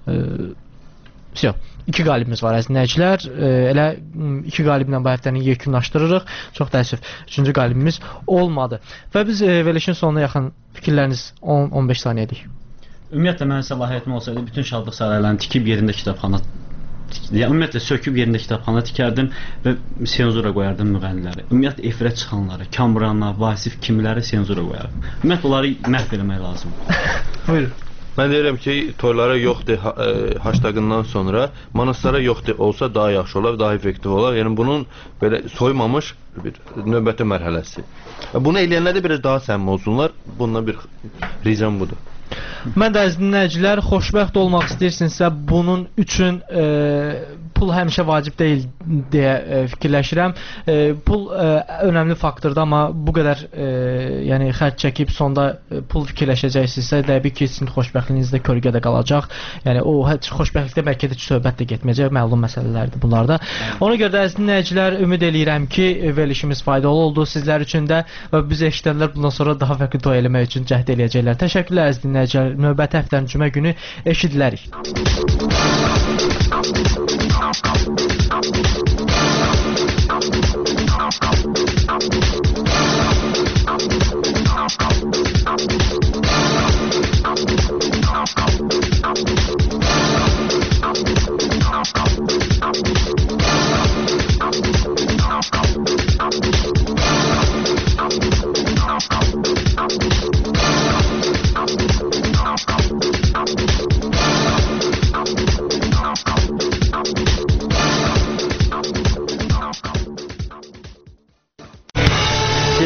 [SPEAKER 1] 2 qalibimiz var əziz dinləyicilər. Elə 2 qaliblə bu həftəni yekunlaşdırırıq. Çox təəssüf, 3-cü qalibimiz olmadı. Və biz verilişin sonuna yaxın fikirləriniz 10-15 saniyədik.
[SPEAKER 3] Ümumiyyətlə mənim səlahiyyətim olsaydı bütün şadlıq saraylarını tikib yerində kitabxana, ümumiyyətlə söküb yerində kitabxana tikərdim və senzura qoyardım müğənniləri. Ümumiyyətlə efirə çıxanları, Kamranlar, Vasif kimiləri senzura qoyardım. Ümumiyyətlə onları məhv eləmək lazımdır.
[SPEAKER 1] Buyurun.
[SPEAKER 2] Mən deyirəm ki, toylara yoxdur hashtagından sonra manastara yoxdur olsa daha yaxşı olar, daha effektiv olar. Yəni bunun belə soymamış bir növbəti mərhələsi. Bunu eləyənlər də biraz daha səmimi olsunlar. Bundan bir ricam budur.
[SPEAKER 1] Mən də əziz dinləyicilər, xoşbəxt olmaq istəyirsinizsə bunun üçün pul həmişə vacib deyil deyə fikirləşirəm. Pul önəmli faktordur, amma bu qədər yəni xərc çəkib sonda pul fikirləşəcəksinizsə, təbii ki, sizin xoşbəxtliyiniz də kölgədə qalacaq. Yəni o xoşbəxtlikdə bəlkə də söhbət də getməyəcək, məlum məsələlərdir bunlar da. Ona görə də əziz dinləyicilər, ümid eləyirəm ki, verilişimiz faydalı oldu sizlər üçün də və biz eşidənlər bundan sonra daha fərqli toy eləmək üçün cəhd eləyəcəklər. Təşəkkürlər əziz dinləyicilər. Növbəti həftənin cümə günü eşidilərik.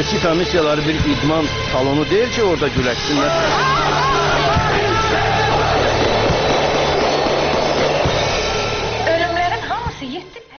[SPEAKER 6] seçki komissiyaları bir idman salonu değil ki orada güləşsinlər.